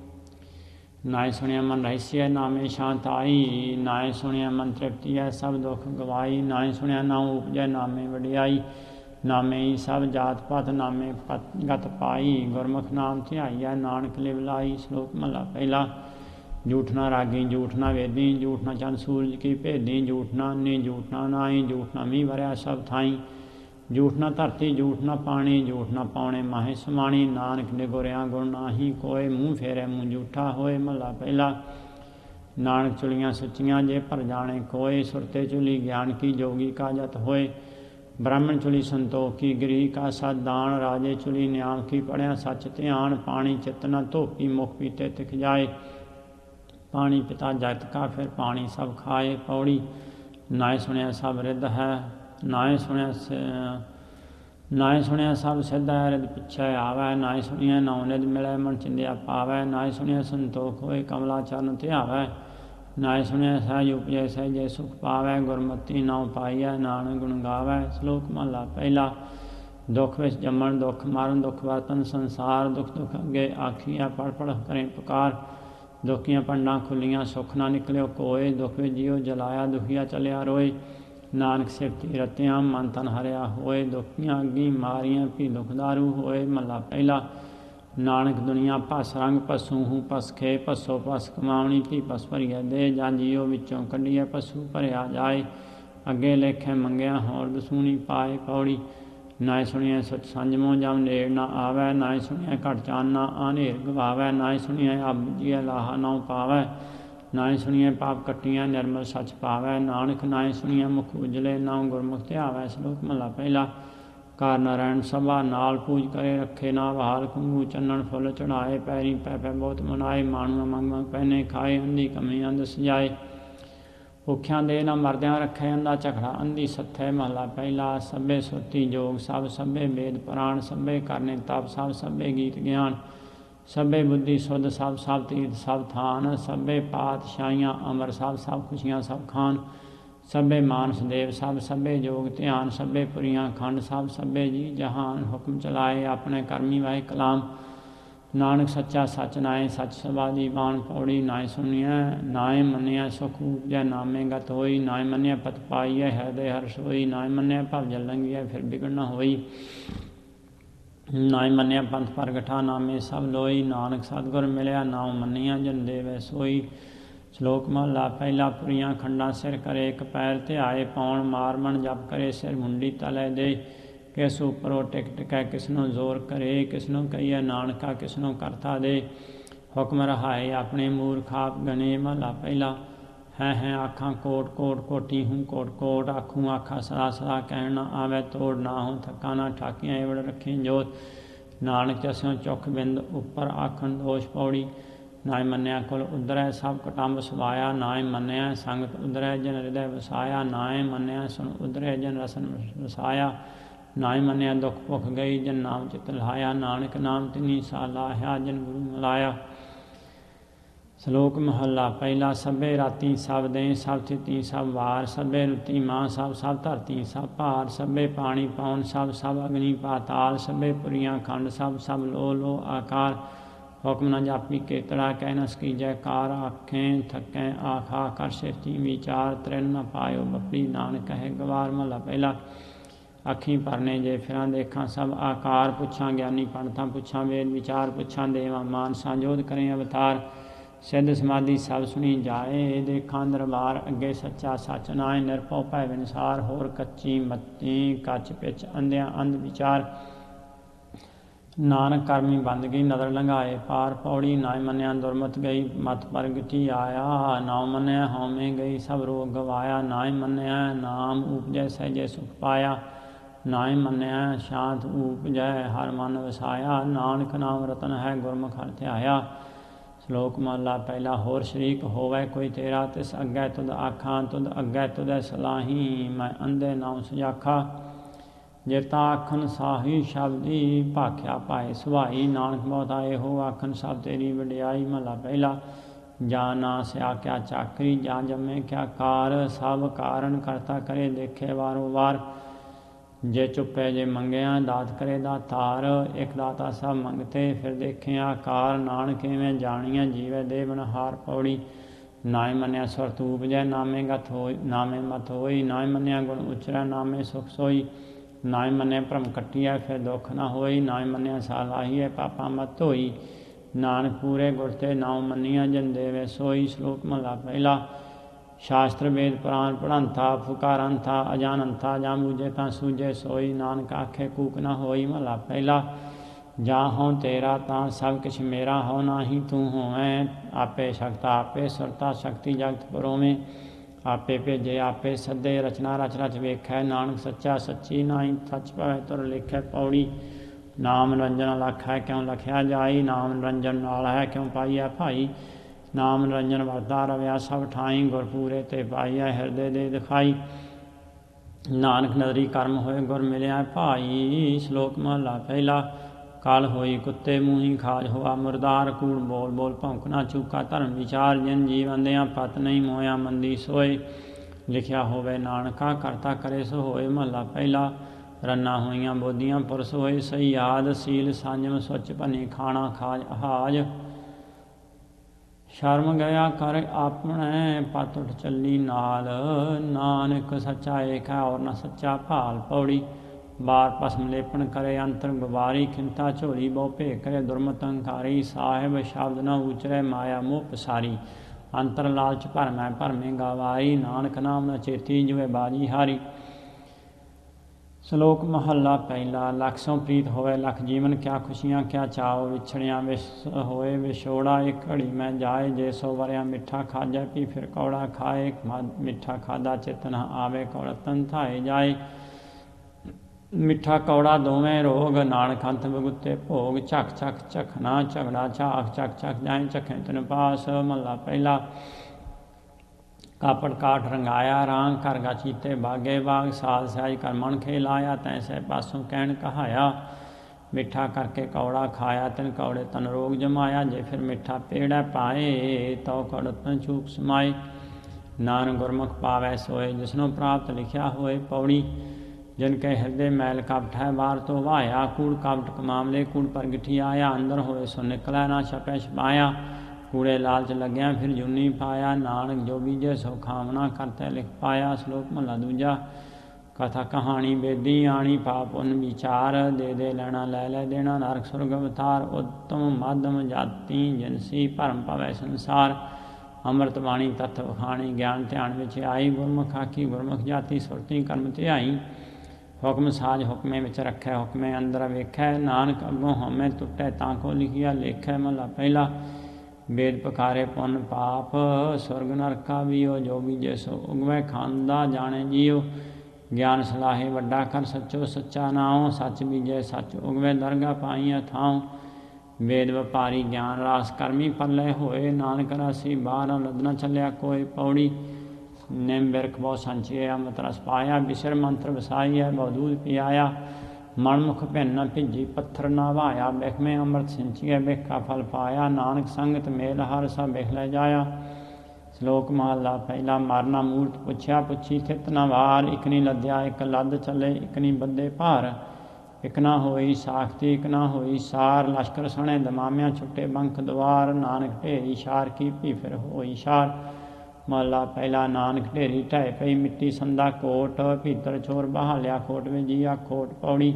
ਨਾਏ ਸੁਣਿਆ ਮਨ ਰਹਿਸੀਐ ਨਾਮੇ ਸ਼ਾਂਤ ਆਈ। ਨਾਏ ਸੁਣਿਆ ਮਨ ਤ੍ਰਿਪਤੀਐ ਸਭ ਦੁੱਖ ਗਵਾਈ। ਨਾਏ ਸੁਣਿਆ ਨਾਮ ਉਪਜੈ ਨਾਮੇ ਵਡਿਆਈ। ਨਾਮੇ ਹੀ ਸਭ ਜਾਤ ਪਾਤ ਨਾਮੇ ਪਤ ਗਤ ਪਾਈ। ਗੁਰਮੁਖ ਨਾਮ ਧਿਆਈਐ ਨਾਨਕ ਲਿਵ ਲਾਈ। ਸ਼ਲੋਕ ਮਹਲਾ ਪਹਿਲਾ। ਝੂਠ ਨਾ ਰਾਗੀ ਝੂਠ ਨਾ ਵੇਦੀ। ਝੂਠ ਨਾ ਚੰਦ ਸੂਰਜ ਕੀ ਭੇਦੀ। ਝੂਠ ਨਾ ਅੰਨੀ ਝੂਠ ਨਾ ਨਾਈ। ਝੂਠ ਨਾ ਮੀਂਹ ਵਰਿਆ ਸਭ ਥਾਈ। ਝੂਠ ਨਾ ਧਰਤੀ ਝੂਠ ਨਾ ਪਾਣੀ। ਝੂਠ ਨਾ ਪਾਉਣੇ ਮਾਹੇ ਸਮਾਣੀ। ਨਾਨਕ ਨਿਗੁਰਿਆ ਗੁਣ ਨਾਹੀ ਕੋਏ। ਮੂੰਹ ਫੇਰੇ ਮੂੰਹ ਝੂਠਾ ਹੋਏ। ਮਹਲਾ ਪਹਿਲਾ। ਨਾਨਕ ਚੁਲੀਆਂ ਸੱਚੀਆਂ ਜੇ ਭਰ ਜਾਣੇ ਕੋਏ। ਸੁਰਤੇ ਚੁਲੀ ਗਿਆਨ ਕੀ ਜੋਗੀ ਕਾ ਜਤ ਹੋਏ। ਬ੍ਰਾਹਮਣ ਚੁਲੀ ਸੰਤੋਖ ਕੀ ਗ੍ਰਹਿ ਕਾ ਸਤ ਦਾਨ। ਰਾਜੇ ਚੁਲੀ ਨਿਆਮ ਕੀ ਪੜਿਆ ਸੱਚ ਧਿਆਨ। ਪਾਣੀ ਚਿਤ ਨ ਧੋਪੀ ਮੁਖ ਪੀਤੇ ਤਿਖ ਜਾਏ। ਪਾਣੀ ਪਿਤਾ ਜਗਤ ਕਾ ਫਿਰ ਪਾਣੀ ਸਭ ਖਾਏ। ਪੌੜੀ। ਨਾਏ ਸੁਣਿਆ ਸਭ ਰਿੱਧ ਹੈ ਨਾਏ ਸੁਣਿਆ ਨਾਏ ਸੁਣਿਆ ਸਭ ਸਿੱਧ ਹੈ। ਰਿੱਧ ਪਿੱਛੇ ਆਵੈ। ਨਾਏ ਸੁਣਿਆ ਨੌ ਨਿਧ ਮਿਲੈ ਮਨ ਚਿੰਦਿਆ ਪਾਵੈ। ਨਾਏ ਸੁਣਿਆ ਸੰਤੋਖ ਹੋਏ ਕਮਲਾ ਚਰਨ ਧਿਆਵੈ। ਨਾਏ ਸੁਣਿਆ ਸਹਿਜ ਉਪਜੈ ਸਹਿਜੇ ਸੁਖ ਪਾਵੈ। ਗੁਰਮਤੀ ਨਾਉ ਪਾਈਐ ਨਾਨਕ ਗੁਣ ਗਾਵੈ। ਸ਼ਲੋਕ ਮਹਲਾ ਪਹਿਲਾ। ਦੁੱਖ ਵਿੱਚ ਜੰਮਣ ਦੁੱਖ ਮਾਰਨ ਦੁੱਖ ਵਰਤਨ ਸੰਸਾਰ। ਦੁੱਖ ਦੁੱਖ ਅੱਗੇ ਆਖੀਐ ਪੜ ਪੜ ਕਰੇ ਪੁਕਾਰ। ਦੁਖੀਆਂ ਪੰਡਾਂ ਖੁੱਲੀਆਂ ਸੁੱਖ ਨਾ ਨਿਕਲਿਓ ਕੋਏ। ਦੁੱਖ ਵਿੱਚ ਜੀਉ ਜਲਾਇਆ ਦੁਖੀਆ ਚਲਿਆ ਰੋਏ। ਨਾਨਕ ਸਿਫਤੀ ਰਤਿਆਂ ਮਨ ਤਨ ਹਰਿਆ ਹੋਏ। ਦੁਖੀਆਂ ਅੱਗੀ ਮਾਰੀਆਂ ਵੀ ਦੁਖਦਾਰੂ ਹੋਏ। ਮਹਲਾ ਪਹਿਲਾ। ਨਾਨਕ ਦੁਨੀਆ ਭਸ ਰੰਗ ਪਸੂ ਹੂੰ ਪਸ ਖੇ। ਪਸੋ ਪਸ ਕਮਾਵਣੀ ਵੀ ਪਸ ਭਰੀਐ ਦੇ। ਜਾਂ ਜੀਓ ਵਿੱਚੋਂ ਕੱਢੀਐ ਪਸੂ ਭਰਿਆ ਜਾਏ। ਅੱਗੇ ਲੇਖੇ ਮੰਗਿਆ ਹੋਰ ਦਸੂਣੀ ਪਾਏ। ਪੌੜੀ। ਨਾਏ ਸੁਣੀਐ ਸੁਚ ਸੰਜਮੋ ਜਮ ਨੇੜ ਨਾ ਆਵੈ। ਨਾਏ ਸੁਣੀਐ ਘਟ ਚਾਨਣਾ ਆਨੇਰ ਗਵਾਵੈ। ਨਾਏ ਸੁਣੀਐ ਅਬ ਜੀਐ ਲਾਹਾ ਨਾਉ ਪਾਵੈ। ਨਾਏ ਸੁਣੀਐ ਪਾਪ ਕੱਟੀਐ ਨਿਰਮਲ ਸੱਚ ਪਾਵੈ। ਨਾਨਕ ਨਾਏ ਸੁਣੀਐ ਮੁਖ ਉਜਲੇ ਨਾਉ ਗੁਰਮੁਖ ਧਿਆਵੈ। ਸ਼ਲੋਕ ਮਹਲਾ ਪਹਿਲਾ। ਕਾਰ ਨਾਰਾਇਣ ਸਭਾ ਨਾਲ ਪੂਜ ਕਰੇ ਰੱਖੇ ਨਾ ਬਹਾਲ। ਕੁੰਗੂ ਚੰਨਣ ਫੁੱਲ ਚੜਾਏ। ਪੈਰੀ ਪੈ ਪੈ ਬਹੁਤ ਮਨਾਏ। ਮਾਣੂ ਮੰਗ ਮੰਗ ਪਹਿਨੇ ਖਾਏ। ਅੰਧੀ ਕਮੀ ਅੰਧ ਸਜਾਏ। ਭੁੱਖਿਆਂ ਦੇ ਨਾ ਮਰਦਿਆਂ ਰੱਖੇ ਅੰਧਾ ਝਗੜਾ ਅੰਧੀ ਸੱਥੈ। ਮਹਲਾ ਪਹਿਲਾ। ਸਭੇ ਸੁਰਤੀ ਜੋਗ ਸਭ ਸਭੇ ਵੇਦ ਪੁਰਾਣ। ਸਭੇ ਕਰਨੇ ਤਪ ਸਭ ਸਭੇ ਗੀਤ ਗਿਆਨ। ਸਭੇ ਬੁੱਧੀ ਸੁਧ ਸਭ ਸਭ ਤੀਰਥ ਸਭ ਥਾਨ। ਸਭੇ ਪਾਤਸ਼ਾਹੀਆਂ ਅਮਰ ਸਭ ਸਭ ਖੁਸ਼ੀਆਂ ਸਭ ਖਾਨ। ਸਭੇ ਮਾਨਸ ਦੇਵ ਸਭ ਸਭੇ ਜੋਗ ਧਿਆਨ। ਸਭੇ ਪੁਰੀਆਂ ਖੰਡ ਸਭ ਸਭੇ ਜੀ ਜਹਾਨ। ਹੁਕਮ ਚਲਾਏ ਆਪਣੇ ਕਰਮੀ ਵਾਹਿ ਕਲਾਮ। ਨਾਨਕ ਸੱਚਾ ਸੱਚ ਨਾਏ ਸੱਚ ਸਭਾ ਦੀ ਬਾਣ। ਪੌੜੀ। ਨਾਏ ਸੁਣੀਐ ਨਾਏ ਮੰਨਿਆ ਸੁਖ ਉਪਜੈ ਨਾਮੇ ਗਤ ਹੋਈ। ਨਾਏ ਮੰਨਿਆ ਪਤ ਪਾਈਐ ਹਿਰਦੇ ਹਰਸ਼ ਹੋਈ। ਨਾਏ ਮੰਨਿਆ ਭਵ ਜਲ ਲੰਘੀਐ ਫਿਰ ਬਿਗੜ ਨ ਹੋਈ। ਨਾਏ ਮੰਨਿਆ ਪੰਥ ਪ੍ਰਗਟਾ ਨਾਮੇ ਸਭ ਲੋਈ। ਨਾਨਕ ਸਤਿਗੁਰ ਮਿਲਿਆ ਨਾਉ ਮੰਨਿਆ ਜਨ ਦੇਵੈ ਸੋਈ। ਸ਼ਲੋਕ ਮਹਲਾ ਪਹਿਲਾ। ਪੁਰੀਆਂ ਖੰਡਾਂ ਸਿਰ ਕਰੇ ਇੱਕ ਪੈਰ ਧਿਆਏ। ਪਾਉਣ ਮਾਰਮਣ ਜਪ ਕਰੇ ਸਿਰ ਮੁੰਡੀ ਤਲੇ ਦੇ। ਕਿਸ ਉੱਪਰੋਂ ਟਿਕ ਟਿਕੈ ਕਿਸਨੂੰ ਜ਼ੋਰ ਕਰੇ। ਕਿਸਨੂੰ ਕਹੀਐ ਨਾਨਕਾ ਕਿਸਨੂੰ ਕਰਤਾ ਦੇ। ਹੁਕਮ ਰਹਾਏ ਆਪਣੇ ਮੂਰਖ ਆਪ ਗਣੇ। ਮਹਲਾ ਪਹਿਲਾ। ਹੈ ਹੈ ਆਖਾਂ ਕੋਟ ਕੋਟ ਕੋਟੀ ਹੂੰ ਕੋਟ ਕੋਟ। ਆਖੂੰ ਆਖਾ ਸਰਾ ਸਰਾ ਕਹਿਣ ਨਾ ਆਵੈ ਤੋੜ। ਨਾ ਹੂੰ ਥੱਕਾ ਨਾ ਠਾਕੀਆਂ ਏਵੜ ਰੱਖੀ ਜੋਤ। ਨਾਨਕ ਅਸਿਓ ਚੁੱਖ ਬਿੰਦ ਉੱਪਰ ਆਖਣ ਦੋਸ਼ ਪੌੜੀ। ਨਾਇ ਮੰਨਿਆ ਕੁਲ ਉਦਰੈ ਸਭ ਕਟੰਬ ਸਵਾਇਆ। ਨਾਇ ਮੰਨਿਆ ਸੰਗਤ ਉਦਰੈ ਜਨ ਹਿਰਦੈ ਵਸਾਇਆ। ਨਾਇ ਮੰਨਿਆ ਸੁਣ ਉਦਰੈ ਜਨ ਰਸਨ ਵਸਾਇਆ। ਨਾਇ ਮੰਨਿਆ ਦੁਖ ਭੁਖ ਗਈ ਜਨ ਨਾਮ ਚਿਤ ਲਾਇਆ। ਨਾਨਕ ਨਾਮ ਤਿਨੀ ਸਾ ਲਾਹਿਆ ਜਨ ਗੁਰੂ ਮਿਲਾਇਆ। ਸ਼ਲੋਕ ਮਹੱਲਾ ਪਹਿਲਾ। ਸਭੇ ਰਾਤੀ ਸਭ ਦੇ ਸਭ ਥਿਤੀ ਸਭ ਵਾਰ। ਸਭੇ ਰੁਤੀ ਮਾਂ ਸਭ ਸਭ ਧਰਤੀ ਸਭ ਭਾਰ। ਸਭੇ ਪਾਣੀ ਪੌਣ ਸਭ ਸਭ ਅਗਨੀ ਪਾਤਾਲ। ਸਭੇ ਪੁਰੀਆਂ ਖੰਡ ਸਭ ਸਭ ਲੋ ਲੋ ਆਕਾਰ। ਹੁਕਮ ਨ ਜਾਪੀ ਕੇਤੜਾ ਕਹਿ ਨ ਸਕੀ ਜੈਕਾਰ। ਆਖੇ ਥਕੈ ਆਖਾ ਕਰ ਸਿਰਤੀ ਵਿਚਾਰ। ਤ੍ਰਿਨ ਨ ਪਾਇਓ ਬਪੜੀ ਨਾਨਕ ਕਹੇ ਗਵਾਰ। ਮਹੱਲਾ ਪਹਿਲਾ। ਅੱਖੀਂ ਭਰਨੇ ਜੇ ਫਿਰਾਂ ਦੇਖਾਂ ਸਭ ਆਕਾਰ। ਪੁੱਛਾਂ ਗਿਆਨੀ ਪੰਡਤਾਂ ਪੁੱਛਾਂ ਵੇਦ ਵਿਚਾਰ। ਪੁੱਛਾਂ ਦੇਵਾਂ ਮਾਨਸਾਂ ਜੋਧ ਕਰੇ ਅਵਤਾਰ। ਸਿੱਧ ਸਮਾਧੀ ਸਭ ਸੁਣੀ ਜਾਏ। ਦੇਖਾਂ ਦਰਬਾਰ ਅੱਗੇ ਸੱਚਾ ਸੱਚ ਨਾਏ। ਨਿਰਭਉ ਭੈ ਵਿਨਸਾਰ ਹੋਰ ਕੱਚੀ ਮੱਤੀ। ਕੱਚ ਪਿੱਛ ਅੰਧਿਆਂ ਅੰਧ ਵਿਚਾਰ। ਨਾਨਕ ਕਰਮੀ ਬੰਦਗੀ ਨਦਰ ਲੰਘਾਏ ਪਾਰ। ਪੌੜੀ। ਨਾਇ ਮੰਨਿਆ ਦੁਰਮਤ ਗਈ ਮਤ ਪ੍ਰਗਟੀ ਆਇਆ। ਨਾਉ ਮੰਨਿਆ ਹਉਮੈ ਗਈ ਸਭ ਰੋਗ ਗਵਾਇਆ। ਨਾਇ ਮੰਨਿਆ ਨਾਮ ਉਪਜੈ ਸਹਿਜੇ ਸੁਖ ਪਾਇਆ। ਨਾਇ ਮੰਨਿਆ ਸ਼ਾਂਤ ਉਪਜੈ ਹਰ ਮਨ ਵਸਾਇਆ। ਨਾਨਕ ਨਾਮ ਰਤਨ ਹੈ ਗੁਰਮੁਖ ਹਰਿ ਧਿਆਇਆ। ਸ਼ਲੋਕ ਮਹਲਾ ਪਹਿਲਾ। ਹੋਰ ਸ਼ਰੀਕ ਹੋਵੈ ਕੋਈ ਤੇਰਾ ਤਿਸ ਅੱਗੇ ਤੁਧ ਆਖਾਂ। ਤੁਧ ਅੱਗੇ ਤੁਧੈ ਸਲਾਹੀ ਮੈਂ ਅੰਧੇ ਨਾਉ ਸੁਜਾਖਾ। ਜੇਤਾ ਆਖਣ ਸਾਹੀ ਸ਼ਬਦੀ ਭਾਖਿਆ ਭਾਏ ਸੁਭਾਈ। ਨਾਨਕ ਬਹੁਤਾ ਇਹੋ ਆਖਣ ਸਭ ਤੇਰੀ ਵਡਿਆਈ। ਮਹਲਾ ਪਹਿਲਾ। ਜਾਂ ਨਾ ਸਿਆ ਕਿਆ ਚਾਕਰੀ ਜਾਂ ਜੰਮੇ ਕਿਆ ਕਾਰ। ਸਭ ਕਾਰਨ ਕਰਤਾ ਕਰੇ ਦੇਖੇ ਵਾਰੋ ਵਾਰ। ਜੇ ਚੁੱਪੇ ਜੇ ਮੰਗਿਆ ਦਾਤ ਕਰੇ ਦਾਤਾਰ। ਇੱਕ ਦਾਤਾ ਸਭ ਮੰਗਤੇ ਫਿਰ ਦੇਖੇ ਆਕਾਰ। ਨਾਨਕ ਇਵੇਂ ਜਾਣੀਐ ਜੀਵੈ ਦੇ ਬਨਹਾਰ। ਪੌੜੀ। ਨਾਇ ਮੰਨਿਆ ਸੁਰਤ ਉਪਜੈ ਨਾਮੇ ਗਤ ਹੋਈ ਨਾਮੇ ਮਤ ਹੋਈ। ਨਾਇ ਮੰਨਿਆ ਗੁਣ ਉਚਰੈ ਨਾਮੇ ਸੁਖ ਸੋਈ। ਨਾਇ ਮੰਨਿਆ ਭਰਮ ਕੱਟੀਐ ਫਿਰ ਦੁੱਖ ਨ ਹੋਈ। ਨਾਇ ਮੰਨਿਆ ਸਾਲਾਹੀਐ ਪਾਪਾ ਮਤ ਧੋਈ। ਨਾਨਕ ਪੂਰੇ ਗੁਰ ਤੇ ਨਾਉ ਮੰਨੀਆ ਜਨ ਦੇਵੇ ਸੋਈ। ਸ਼ਲੋਕ ਮਹਲਾ ਪਹਿਲਾ। ਸ਼ਾਸਤਰ ਵੇਦ ਪੁਰਾਨ ਪੜ੍ਹੰਥਾ ਫੁਕਾਰੰਥਾ ਅਜਾਨੰਥਾ। ਜਾਂ ਬੂਝੇ ਤਾਂ ਸੂਝੇ ਸੋਈ। ਨਾਨਕ ਆਖੇ ਕੂਕ ਨ ਹੋਈ। ਮਹਲਾ ਪਹਿਲਾ। ਜਾਂ ਹਉ ਤੇਰਾ ਤਾਂ ਸਭ ਕਿਛ ਮੇਰਾ। ਹਉ ਨਾਹੀ ਤੂੰ ਹੋਵੈਂ ਆਪੇ ਸ਼ਕਤਾ ਆਪੇ ਸੁਰਤਾ ਸ਼ਕਤੀ ਜਗਤ ਪਰੋਵੇਂ। ਆਪੇ ਭੇਜੇ ਆਪੇ ਸੱਦੇ ਰਚਨਾ ਰਚ ਰਚ ਵੇਖੈ। ਨਾਨਕ ਸੱਚਾ ਸੱਚੀ ਨਾਹੀ ਸੱਚ ਭਵੈ ਤੁਰ ਲੇਖੈ। ਪੌੜੀ। ਨਾਮ ਨਿਰੰਜਨ ਲੱਖ ਹੈ ਕਿਉ ਲਖਿਆ ਜਾਈ। ਨਾਮ ਨਿਰੰਜਨ ਨਾਲ ਹੈ ਕਿਉ ਪਾਈਐ ਭਾਈ। ਨਾਮ ਨਿਰੰਜਨ ਵਰਤਾ ਰਵਿਆ ਸਭ ਠਾਈ। ਗੁਰ ਪੂਰੇ ਤੇ ਪਾਈਐ ਹਿਰਦੇ ਦੇ ਦਿਖਾਈ। ਨਾਨਕ ਨਦਰੀ ਕਰਮ ਹੋਏ ਗੁਰ ਮਿਲਿਆ ਭਾਈ। ਸ਼ਲੋਕ ਮਹਲਾ ਪਹਿਲਾ। ਕਲ ਹੋਈ ਕੁੱਤੇ ਮੂੰਹੀ ਖਾਜ ਹੋਆ ਮੁਰਦਾਰ। ਕੂੜ ਬੋਲ ਬੋਲ ਭੌਂਕਣਾ ਚੂਕਾ ਧਰਮ ਵਿਚਾਰ। ਜਿਨ ਜੀਵ ਅੰਧਿਆਂ ਪਤ ਨਹੀਂ ਮੋਇਆ ਮੰਦੀ ਸੋਏ। ਲਿਖਿਆ ਹੋਵੇ ਨਾਨਕਾ ਕਰਤਾ ਕਰੇ ਸੋ ਹੋਏ। ਮਹਲਾ ਪਹਿਲਾ। ਰੰਨਾ ਹੋਈਆਂ ਬੋਧੀਆਂ ਪੁਰਸ ਹੋਏ ਸਹੀ ਯਾਦ। ਸੀਲ ਸੰਜਮ ਸੁੱਚ ਭੰਨੀ ਖਾਣਾ ਖਾਜ ਅਹਾਜ। ਸ਼ਰਮ ਗਿਆ ਕਰ ਆਪਣੇ ਪਤ ਉਠ ਚੱਲੀ ਨਾਲ। ਨਾਨਕ ਸੱਚਾ ਏਕ ਹੈ ਔਰ ਨ ਸੱਚਾ ਭਾਲ। ਪੌੜੀ। ਬਾਰ ਭਸਮ ਲੇਪਣ ਕਰੇ ਅੰਤਰ ਗੁਬਾਰੀ। ਖਿੰਤਾ ਝੋਲੀ ਬਹੁ ਭੇ ਕਰੇ ਦੁਰਮਤ ਹੰਕਾਰੀ। ਸਾਹਿਬ ਸ਼ਬਦ ਨ ਉਚਰੈ ਮਾਇਆ ਮੋਹ ਪਸਾਰੀ। ਅੰਤਰ ਲਾਲਚ ਭਰਮੈ ਭਰਮੇ ਗਵਾਈ। ਨਾਨਕ ਨਾਮ ਨ ਚੇਤੀ ਜਿਵੇਂ ਬਾਜੀ ਹਾਰੀ। ਸ਼ਲੋਕ ਮਹੱਲਾ ਪਹਿਲਾ। ਲੱਖ ਸੌ ਪ੍ਰੀਤ ਹੋਵੇ ਲੱਖ ਜੀਵਨ ਕਿਆ ਖੁਸ਼ੀਆਂ ਕਿਆ ਚਾਓ। ਵਿਛੜਿਆਂ ਵਿਸ ਹੋਏ ਵਿਛੋੜਾ ਇੱਕ ਘੜੀ ਮੈਂ ਜਾਏ। ਜੇ ਸੋ ਵਰਿਆ ਮਿੱਠਾ ਖਾਜੈ ਪੀ ਫਿਰ ਕੌੜਾ ਖਾਏ। ਮਿੱਠਾ ਖਾਦਾ ਚਿਤ ਨ ਆਵੇ ਕੌੜਾ ਤਨ ਧਾਏ ਜਾਏ। ਮਿੱਠਾ ਕੌੜਾ ਦੋਵੇਂ ਰੋਗ ਨਾਨਕ ਅੰਤ ਬਗੁੱਤੇ ਭੋਗ। ਝਕ ਝਕ ਝਖਣਾ ਝਗੜਾ ਝਾਕ ਚੱਕ ਚੱਕ ਜਾਏ ਝਖੇ ਤਨ ਪਾਸ। ਮਹੱਲਾ ਪਹਿਲਾ। ਕਾਪੜ ਕਾਠ ਰੰਗਾਇਆ ਰਾਂਗ ਕਰ ਗਾ ਚੀਤੇ ਬਾਗੇ ਬਾਗ। ਸਾਧ ਸਹਿਜ ਕਰ ਮਨ ਖੇਲ ਆਇਆ ਤੈ ਸਹਿ ਪਾਸੋਂ ਕਹਿਣ ਕਹਾਇਆ। ਮਿੱਠਾ ਕਰਕੇ ਕੌੜਾ ਖਾਇਆ ਤਿਨ ਕੌੜੇ ਤਨ ਰੋਗ ਜਮਾਇਆ। ਜੇ ਫਿਰ ਮਿੱਠਾ ਪੇੜੈ ਪਾਏ ਤਉ ਕੌੜ ਤਨ ਚੂਕ ਸਮਾਏ। ਨਾਨਕ ਗੁਰਮੁਖ ਪਾਵੈ ਸੋਏ ਜਿਸਨੂੰ ਪ੍ਰਾਪਤ ਲਿਖਿਆ ਹੋਏ। ਪੌੜੀ। ਜਿਨ ਕੇ ਹਿਰਦੇ ਮੈਲ ਕਪਟ ਹੈ ਬਾਹਰ ਤੋਂ ਵਾਇਆ। ਕੂੜ ਕਪਟ ਕਮਾਮਲੇ ਕੂੜ ਪ੍ਰਗਟੀ ਆਇਆ। ਅੰਦਰ ਹੋਏ ਸੋ ਨਿਕਲੈ ਨਾ ਛਪੈ ਛਪਾਇਆ। ਕੂੜੇ ਲਾਲਚ ਲੱਗਿਆ ਫਿਰ ਜੂਨੀ ਪਾਇਆ। ਨਾਨਕ ਜੋ ਬੀਜੇ ਸੋ ਖਾਵਣਾ ਕਰਤੈ ਲਿਖ ਪਾਇਆ। ਸ਼ਲੋਕ ਮਹਲਾ ਦੂਜਾ। ਕਥਾ ਕਹਾਣੀ ਬੇਦੀ ਆਣੀ ਪਾਪ ਪੁੰਨ ਵਿਚਾਰ। ਦੇ ਦੇ ਲੈਣਾ ਲੈ ਲੈ ਦੇਣਾ ਨਰਕ ਸੁਰਗ ਅਵਤਾਰ। ਉੱਤਮ ਮਾਧਮ ਜਾਤੀ ਜਿਨਸੀ ਭਰਮ ਭਵੈ ਸੰਸਾਰ। ਅੰਮ੍ਰਿਤ ਬਾਣੀ ਤੱਥ ਵਖਾਣੀ ਗਿਆਨ ਧਿਆਨ ਵਿੱਚ ਆਈ। ਗੁਰਮੁਖ ਆਖੀ ਗੁਰਮੁਖ ਜਾਤੀ ਸੁਰਤੀ ਕਰਮ ਧਿਆਈ। ਹੁਕਮ ਸਾਜ ਹੁਕਮੇ ਵਿੱਚ ਰੱਖੈ ਹੁਕਮੇ ਅੰਦਰ ਵੇਖੈ। ਨਾਨਕ ਅੱਗੋਂ ਹਉਮੈ ਟੁੱਟੈ ਤਾਂ ਕੋ ਲਿਖਿਆ ਲੇਖੈ। ਮਹਲਾ ਪਹਿਲਾ। ਵੇਦ ਪਕਾਰੇ ਪੁੰਨ ਪਾਪ ਸੁਰਗ ਨਰਕਾ ਵੀਓ। ਜੋ ਬੀਜੇ ਸੋ ਉਗਵੈ ਖਾਂਦਾ ਜਾਣੇ ਜੀਓ। ਗਿਆਨ ਸਲਾਹੇ ਵੱਡਾ ਕਰ ਸੱਚੋ ਸੱਚਾ ਨਾਉ। ਸੱਚ ਬੀਜੈ ਸੱਚ ਉਗਵੇ ਦਰਗਾ ਪਾਈਐ ਥਾਉ। ਵੇਦ ਵਪਾਰੀ ਗਿਆਨ ਰਾਸ ਕਰਮੀ ਪੱਲੇ ਹੋਏ। ਨਾਨਕ ਰਾਸੀ ਬਾਹਰ ਲੱਦਣਾ ਚੱਲਿਆ ਕੋਈ ਪੌੜੀ। ਨਿੰਮ ਬਿਰਖ ਬਹੁ ਸੰਚਿਆ ਅੰਮ੍ਰਿਤ ਰਸ ਪਾਇਆ। ਬਿਸਰ ਮੰਤਰ ਵਸਾਈਐ ਬਹੁ ਦੂਧ ਪਿਆਇਆ। ਮਨਮੁਖ ਭਿੰਨ ਨ ਭਿੱਜੀ ਪੱਥਰ ਨਾ ਵਾਇਆ। ਬਿਖਮੇ ਅੰਮ੍ਰਿਤ ਸਿੰਚੀਐ ਬਿਖ ਕਾ ਫਲ ਪਾਇਆ। ਨਾਨਕ ਸੰਗਤ ਮੇਲ ਹਰ ਸਭ ਬਿਖ ਲੈ ਜਾਇਆ। ਸ਼ਲੋਕ ਮਹਲਾ ਪਹਿਲਾ। ਮਾਰਨਾ ਮੂਰਤ ਪੁੱਛਿਆ ਪੁੱਛੀ ਥਿਤ ਨਾ ਵਾਰ। ਇਕ ਨੀ ਲੱਦਿਆ ਇਕ ਲੱਦ ਚੱਲੇ ਇਕ ਨੀ ਬੱਧੇ ਭਾਰ। ਇਕ ਨਾ ਹੋਈ ਸਾਖਤੀ ਇਕ ਨਾ ਹੋਈ ਸਾਰ। ਲਸ਼ਕਰ ਸਣੇ ਦਮਾਮਿਆਂ ਛੁੱਟੇ ਬੰਖ ਦੁਆਰ। ਨਾਨਕ ਢੇਰੀ ਸ਼ਾਰ ਕੀ ਭੀ ਫਿਰ ਹੋਈ ਸ਼ਾਰ। ਮਹਲਾ ਪਹਿਲਾ। ਨਾਨਕ ਢੇਰੀ ਢਹਿ ਪਈ ਮਿੱਟੀ ਸੰਦਾ ਕੋਟ। ਭੀਤਰ ਚੋਰ ਬਹਾਲਿਆ ਖੋਟ ਵਜੀਆ ਖੋਟ ਪੌੜੀ।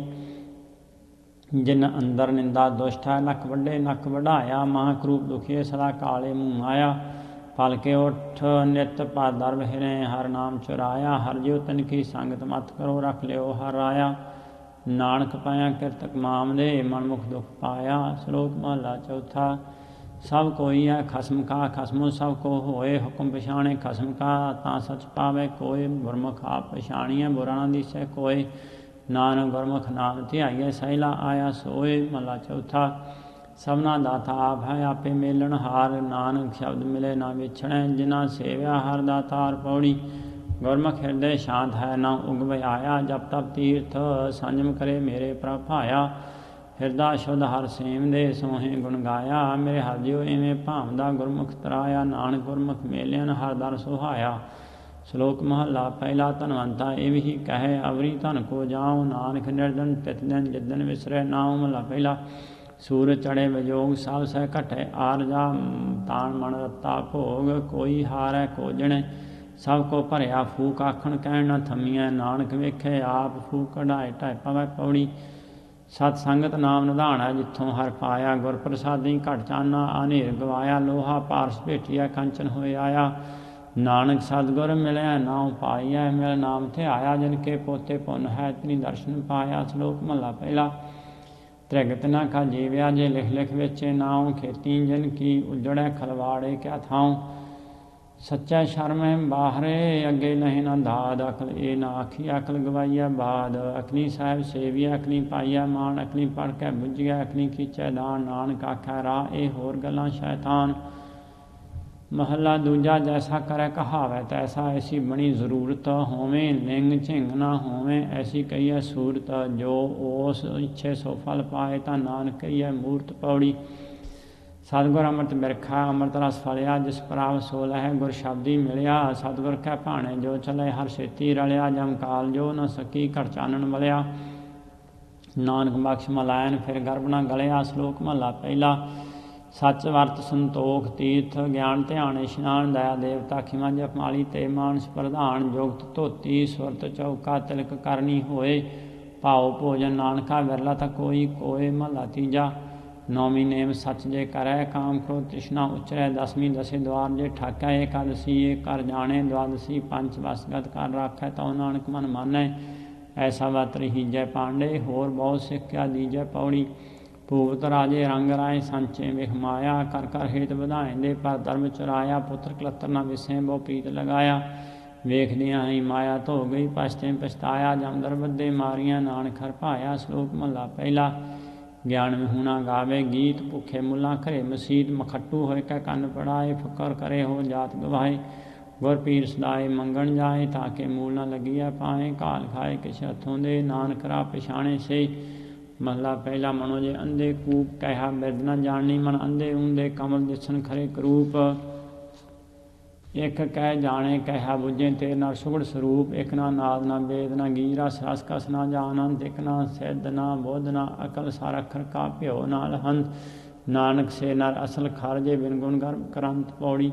ਜਿਨ ਅੰਦਰ ਨਿੰਦਾ ਦੁਸ਼ਟ ਹੈ ਨੱਕ ਵੱਡੇ ਨੱਕ ਵਢਾਇਆ। ਮਹਾਂਕਰੂਪ ਦੁਖੀਏ ਸਦਾ ਕਾਲੇ ਮੂੰਹ ਆਇਆ। ਫਲ ਕੇ ਉਠ ਨਿਤ ਭਾਦਰ ਹਿਰੇ ਹਰ ਨਾਮ ਚੁਰਾਇਆ। ਹਰ ਜਿਉ ਤਿਨ ਕੀ ਸੰਗਤ ਮਤ ਕਰੋ ਰਖ ਲਿਓ ਹਰ ਰਾਇਆ। ਨਾਨਕ ਪਾਇਆ ਕਿਰਤ ਕਮਾਮ ਦੇ ਮਨਮੁਖ ਦੁਖ ਪਾਇਆ। ਸ਼ਲੋਕ ਮਹਲਾ ਚੌਥਾ। ਸਭ ਕੋਈ ਹੈ ਖਸਮ ਕਾ ਖਸਮੋ ਸਭ ਕੋ ਹੋਏ। ਹੁਕਮ ਪਛਾਣੇ ਖਸਮ ਕਾ ਤਾਂ ਸਚ ਪਾਵੇ ਕੋਇ। ਗੁਰਮੁਖ ਆਪ ਪਛਾਣੀਐ ਬੁਰਾ ਨਾ ਦਿਸੈ ਕੋਇ। ਨਾਨਕ ਗੁਰਮੁਖ ਨਾਮ ਧਿਆਈਐ ਸਹਿਲਾ ਆਇਆ ਸੋਏ। ਮਹਲਾ ਚੌਥਾ। ਸਭਨਾ ਦਾਤਾ ਆਪ ਹੈ ਆਪੇ ਮੇਲਣ ਹਾਰ। ਨਾਨਕ ਸ਼ਬਦ ਮਿਲੇ ਨਾ ਵਿਛੜੈ ਜਿਨਾ ਸੇਵਿਆ ਹਰ ਦਾਤਾਰ ਪੌੜੀ। ਗੁਰਮੁਖ ਹਿਰਦੇ ਸ਼ਾਂਤ ਹੈ ਨਾ ਉਗਵ ਆਇਆ। ਜਪ ਤਪ ਤੀਰਥ ਸੰਜਮ ਕਰੇ ਮੇਰੇ ਪ੍ਰਭ ਭਾਇਆ। ਹਿਰਦਾ ਸ਼ੁੱਧ ਹਰ ਸੇਮ ਦੇ ਸੋਹੇ ਗੁਣ ਗਾਇਆ। ਮੇਰੇ ਹਰ ਜਿਉ ਇਵੇਂ ਭਾਵਦਾ ਗੁਰਮੁਖ ਤਰਾਇਆ। ਨਾਨਕ ਗੁਰਮੁਖ ਮੇਲਿਆਨ ਹਰ ਦਰ ਸੁਹਾਇਆ। ਸ਼ਲੋਕ ਮਹਲਾ ਪਹਿਲਾ। ਧਨਵੰਤਾ ਇਵ ਹੀ ਕਹੈ ਅਵਰੀ ਧਨ ਕੋ ਜਾਉ। ਨਾਨਕ ਨਿਰਜਨ ਤਿਤ ਦਿਨ ਜਿਦਨ ਵਿਸਰੈ ਨਾਉ। ਮਹਲਾ ਪਹਿਲਾ। ਸੂਰਜ ਚੜੇ ਵਿਜੋਗ ਸਭ ਸਹਿ ਘਟੈ ਆਰਜਾ। ਤਾਣ ਮਨ ਰੱਤਾ ਭੋਗ ਕੋਈ ਹਾਰੈ ਕੋਜਣੇ। ਸਭ ਕੋ ਭਰਿਆ ਫੂਕ ਆਖਣ ਕਹਿਣ ਨਾ ਥੰਮੀਐ। ਨਾਨਕ ਵੇਖੇ ਆਪ ਫੂਕ ਕਢਾਏ ਢਾਇ ਪਵੈ ਪੌੜੀ। ਸਤ ਸੰਗਤ ਨਾਮ ਨਿਧਾਣਾ ਜਿੱਥੋਂ ਹਰ ਪਾਇਆ। ਗੁਰ ਪ੍ਰਸਾਦੀ ਘਟ ਚਾਨਾ ਅਨੇਰ ਗਵਾਇਆ। ਲੋਹਾ ਪਾਰਸ ਭੇਟੀਆ ਕੰਚਨ ਹੋਏ ਆਇਆ। ਨਾਨਕ ਸਤਿਗੁਰ ਮਿਲਿਆ ਨਾਉ ਪਾਈਐ। ਮਿਲ ਨਾਮ ਧਿਆਇਆ ਜਿਨ ਕੇ ਪੋਤੇ ਪੁੰਨ ਹੈ ਤਿਨੀ ਦਰਸ਼ਨ ਪਾਇਆ। ਸ਼ਲੋਕ ਮਹਲਾ ਪਹਿਲਾ। ਤ੍ਰਿਗਤ ਨਾ ਕਾ ਜੀਵਿਆ ਜੇ ਲਿਖ ਲਿਖ ਵੇਚੇ ਨਾਉ। ਖੇਤੀ ਜਿਨ ਕੀ ਉਜੜੈ ਖਲਵਾੜੇ ਕਿਆ ਥਾਉ। ਸੱਚਾ ਸ਼ਰਮੈ ਬਾਹਰੇ ਅੱਗੇ ਨਹੀਂ ਨਾ ਦਾਦ। ਅਕਲ ਇਹ ਨਾ ਆਖੀ ਅਕਲ ਗਵਾਈਆ ਬਾਦ। ਅਕਨੀ ਸਾਹਿਬ ਸੇਵੀਆ ਅਕਨੀ ਪਾਈਆ ਮਾਨ। ਅਕਨੀ ਪੜ੍ਹ ਕੇ ਬੁੱਝਿਆ ਅਕਨੀ ਕੀਚੈ ਦਾਨ। ਨਾਨਕ ਆਖੈ ਰਾਹ ਇਹ ਹੋਰ ਗੱਲਾਂ ਸ਼ੈਤਾਨ। ਮਹੱਲਾ ਦੂਜਾ। ਜੈਸਾ ਕਰੈ ਕਹਾਵੈ ਤੈਸਾ ਐਸੀ ਬਣੀ ਜ਼ਰੂਰਤ। ਹੋਵੇਂ ਲਿੰਗ ਝਿੰਗ ਨਾ ਹੋਵੇਂ ਐਸੀ ਕਹੀਐ ਸੂਰਤ। ਜੋ ਉਸ ਇੱਛੇ ਸੋ ਫਲ ਪਾਏ ਤਾਂ ਨਾਨਕ ਕਹੀਐ ਮੂਰਤ ਪੌੜੀ। ਸਤਿਗੁਰ ਅੰਮ੍ਰਿਤ ਬਿਰਖਾ ਅੰਮ੍ਰਿਤ ਰਸ ਫਲਿਆ। ਜਿਸ ਪ੍ਰਾਪ ਸੋ ਲਹੈ ਗੁਰ ਸ਼ਬਦੀ ਮਿਲਿਆ। ਸਤਿਗੁਰ ਕੈ ਭਾਣੇ ਜੋ ਚਲੇ ਹਰ ਛੇਤੀ ਰਲਿਆ। ਜਮ ਕਾਲ ਜੋ ਨ ਸਕੀ ਘਟ ਚਾਨਣ ਮਲਿਆ। ਨਾਨਕ ਬਖਸ਼ ਮਲਾਇਨ ਫਿਰ ਗਰਭ ਨਾ ਗਲਿਆ। ਸ਼ਲੋਕ ਮਹਲਾ ਪਹਿਲਾ। ਸੱਚ ਵਰਤ ਸੰਤੋਖ ਤੀਰਥ ਗਿਆਨ ਧਿਆਨ ਇਸ਼ਨਾਨ। ਦਇਆ ਦੇਵਤਾ ਖਿਮਾ ਜਪਮਾਲੀ ਤੇ ਮਾਨਸ ਪ੍ਰਧਾਨ। ਜੁਗਤ ਧੋਤੀ ਸੁਰਤ ਚੌਕਾ ਤਿਲਕ ਕਰਨੀ ਹੋਏ। ਭਾਉ ਭੋਜਨ ਨਾਨਕਾ ਵਿਰਲਾ ਤਾਂ ਕੋਈ ਕੋਏ। ਮਹਲਾ ਤੀਜਾ। ਨੌਵੀਂ ਨੇਮ ਸੱਚ ਜੇ ਕਰੈ ਕਾਮ ਕ੍ਰੋਧ ਤ੍ਰਿਸ਼ਨਾ ਉਚਰੈ। ਦਸਵੀਂ ਦਸੇ ਦਵਾਰ ਜੇ ਠਾਕੈ। ਏਕਾਦਸੀ ਇਹ ਕਰ ਜਾਣੇ। ਦਵਾਦਸੀ ਪੰਚ ਵਸਗਤ ਕਰ ਰਾਖੈ ਤਉ ਨਾਨਕ ਮਨ ਮਾਨੈ। ਐਸਾ ਵਤ ਰਹੀਜੈ ਪਾਂਡੇ ਹੋਰ ਬਹੁਤ ਸਿੱਖਿਆ ਦੀਜੈ ਪੌੜੀ। ਭੂਪਤ ਰਾਜੇ ਰੰਗ ਰਾਏ ਸੰਚੇ ਵਿਖ ਮਾਇਆ। ਕਰ ਕਰ ਹੇਤ ਵਧਾਇਂਦੇ ਪਰ ਧਰਮ ਚੁਰਾਇਆ। ਪੁੱਤਰ ਕਲੱਤਰ ਨਾ ਵਿਸੇ ਬਹੁ ਪ੍ਰੀਤ ਲਗਾਇਆ। ਵੇਖਦਿਆਂ ਹੀ ਮਾਇਆ ਧੋ ਗਈ ਪਛਤੇ ਪਛਤਾਇਆ। ਜਮਦਰ ਬੱਦੇ ਮਾਰੀਆਂ ਨਾਨਕ ਹਰ ਭਾਇਆ। ਸ਼ਲੋਕ ਮਹਲਾ ਪਹਿਲਾ। ਗਿਆਨ ਵਿਹੂਣਾ ਗਾਵੇ ਗੀਤ ਭੁੱਖੇ ਮੁੱਲਾਂ ਘਰੇ ਮਸੀਤ। ਮਖੱਟੂ ਹੋਏ ਕੈ ਕੰਨ ਪੜਾਏ ਫੁਕਰ ਕਰੇ ਹੋ ਜਾਤ ਗਵਾਏ। ਗੁਰ ਪੀਰ ਸਦਾਏ ਮੰਗਣ ਜਾਏ ਤਾਂ ਕਿ ਮੂਲ ਨਾ ਲੱਗੀਐ ਪਾਏ। ਘਾਲ ਖਾਏ ਕਿਛ ਹੱਥੋਂ ਦੇ ਨਾਨਕ ਰਾਹ ਪਛਾਣੇ ਸੇ। ਮਹਲਾ ਪਹਿਲਾ। ਮਨੋ ਜੇ ਅੰਧੇ ਕੂਪ ਕਹਿਆ ਬਿਰਦ ਨਾ ਜਾਣੀ। ਮਨ ਅੰਧੇ ਊਂਦੇ ਕਮਲ ਦਿਸਣ ਖਰੇ ਕਰੂਪ। ਇੱਕ ਕਹਿ ਜਾਣੇ ਕਹਿਆ ਬੁੱਝੇ ਤੇ ਨਰ ਸੁਗੜ ਸਰੂਪ। ਇੱਕ ਨਾ ਨਾਦ ਨਾ ਵੇਦ ਨਾ ਗੀ ਰਸ ਰਸ ਕਸ ਨਾ ਜਾਨੰਤ। ਇੱਕ ਨਾ ਸਿੱਧ ਨਾ ਬੁੱਧ ਨਾ ਅਕਲ ਸਾਰ ਅੱਖਰ ਕਾ ਭਿਓ ਨਾ ਲਹੰਤ। ਨਾਨਕ ਸੇ ਨਰ ਅਸਲ ਖਰ ਜੇ ਬਿਨ ਗੁਣ ਗਰਭ ਕਰੰਤ ਪੌੜੀ।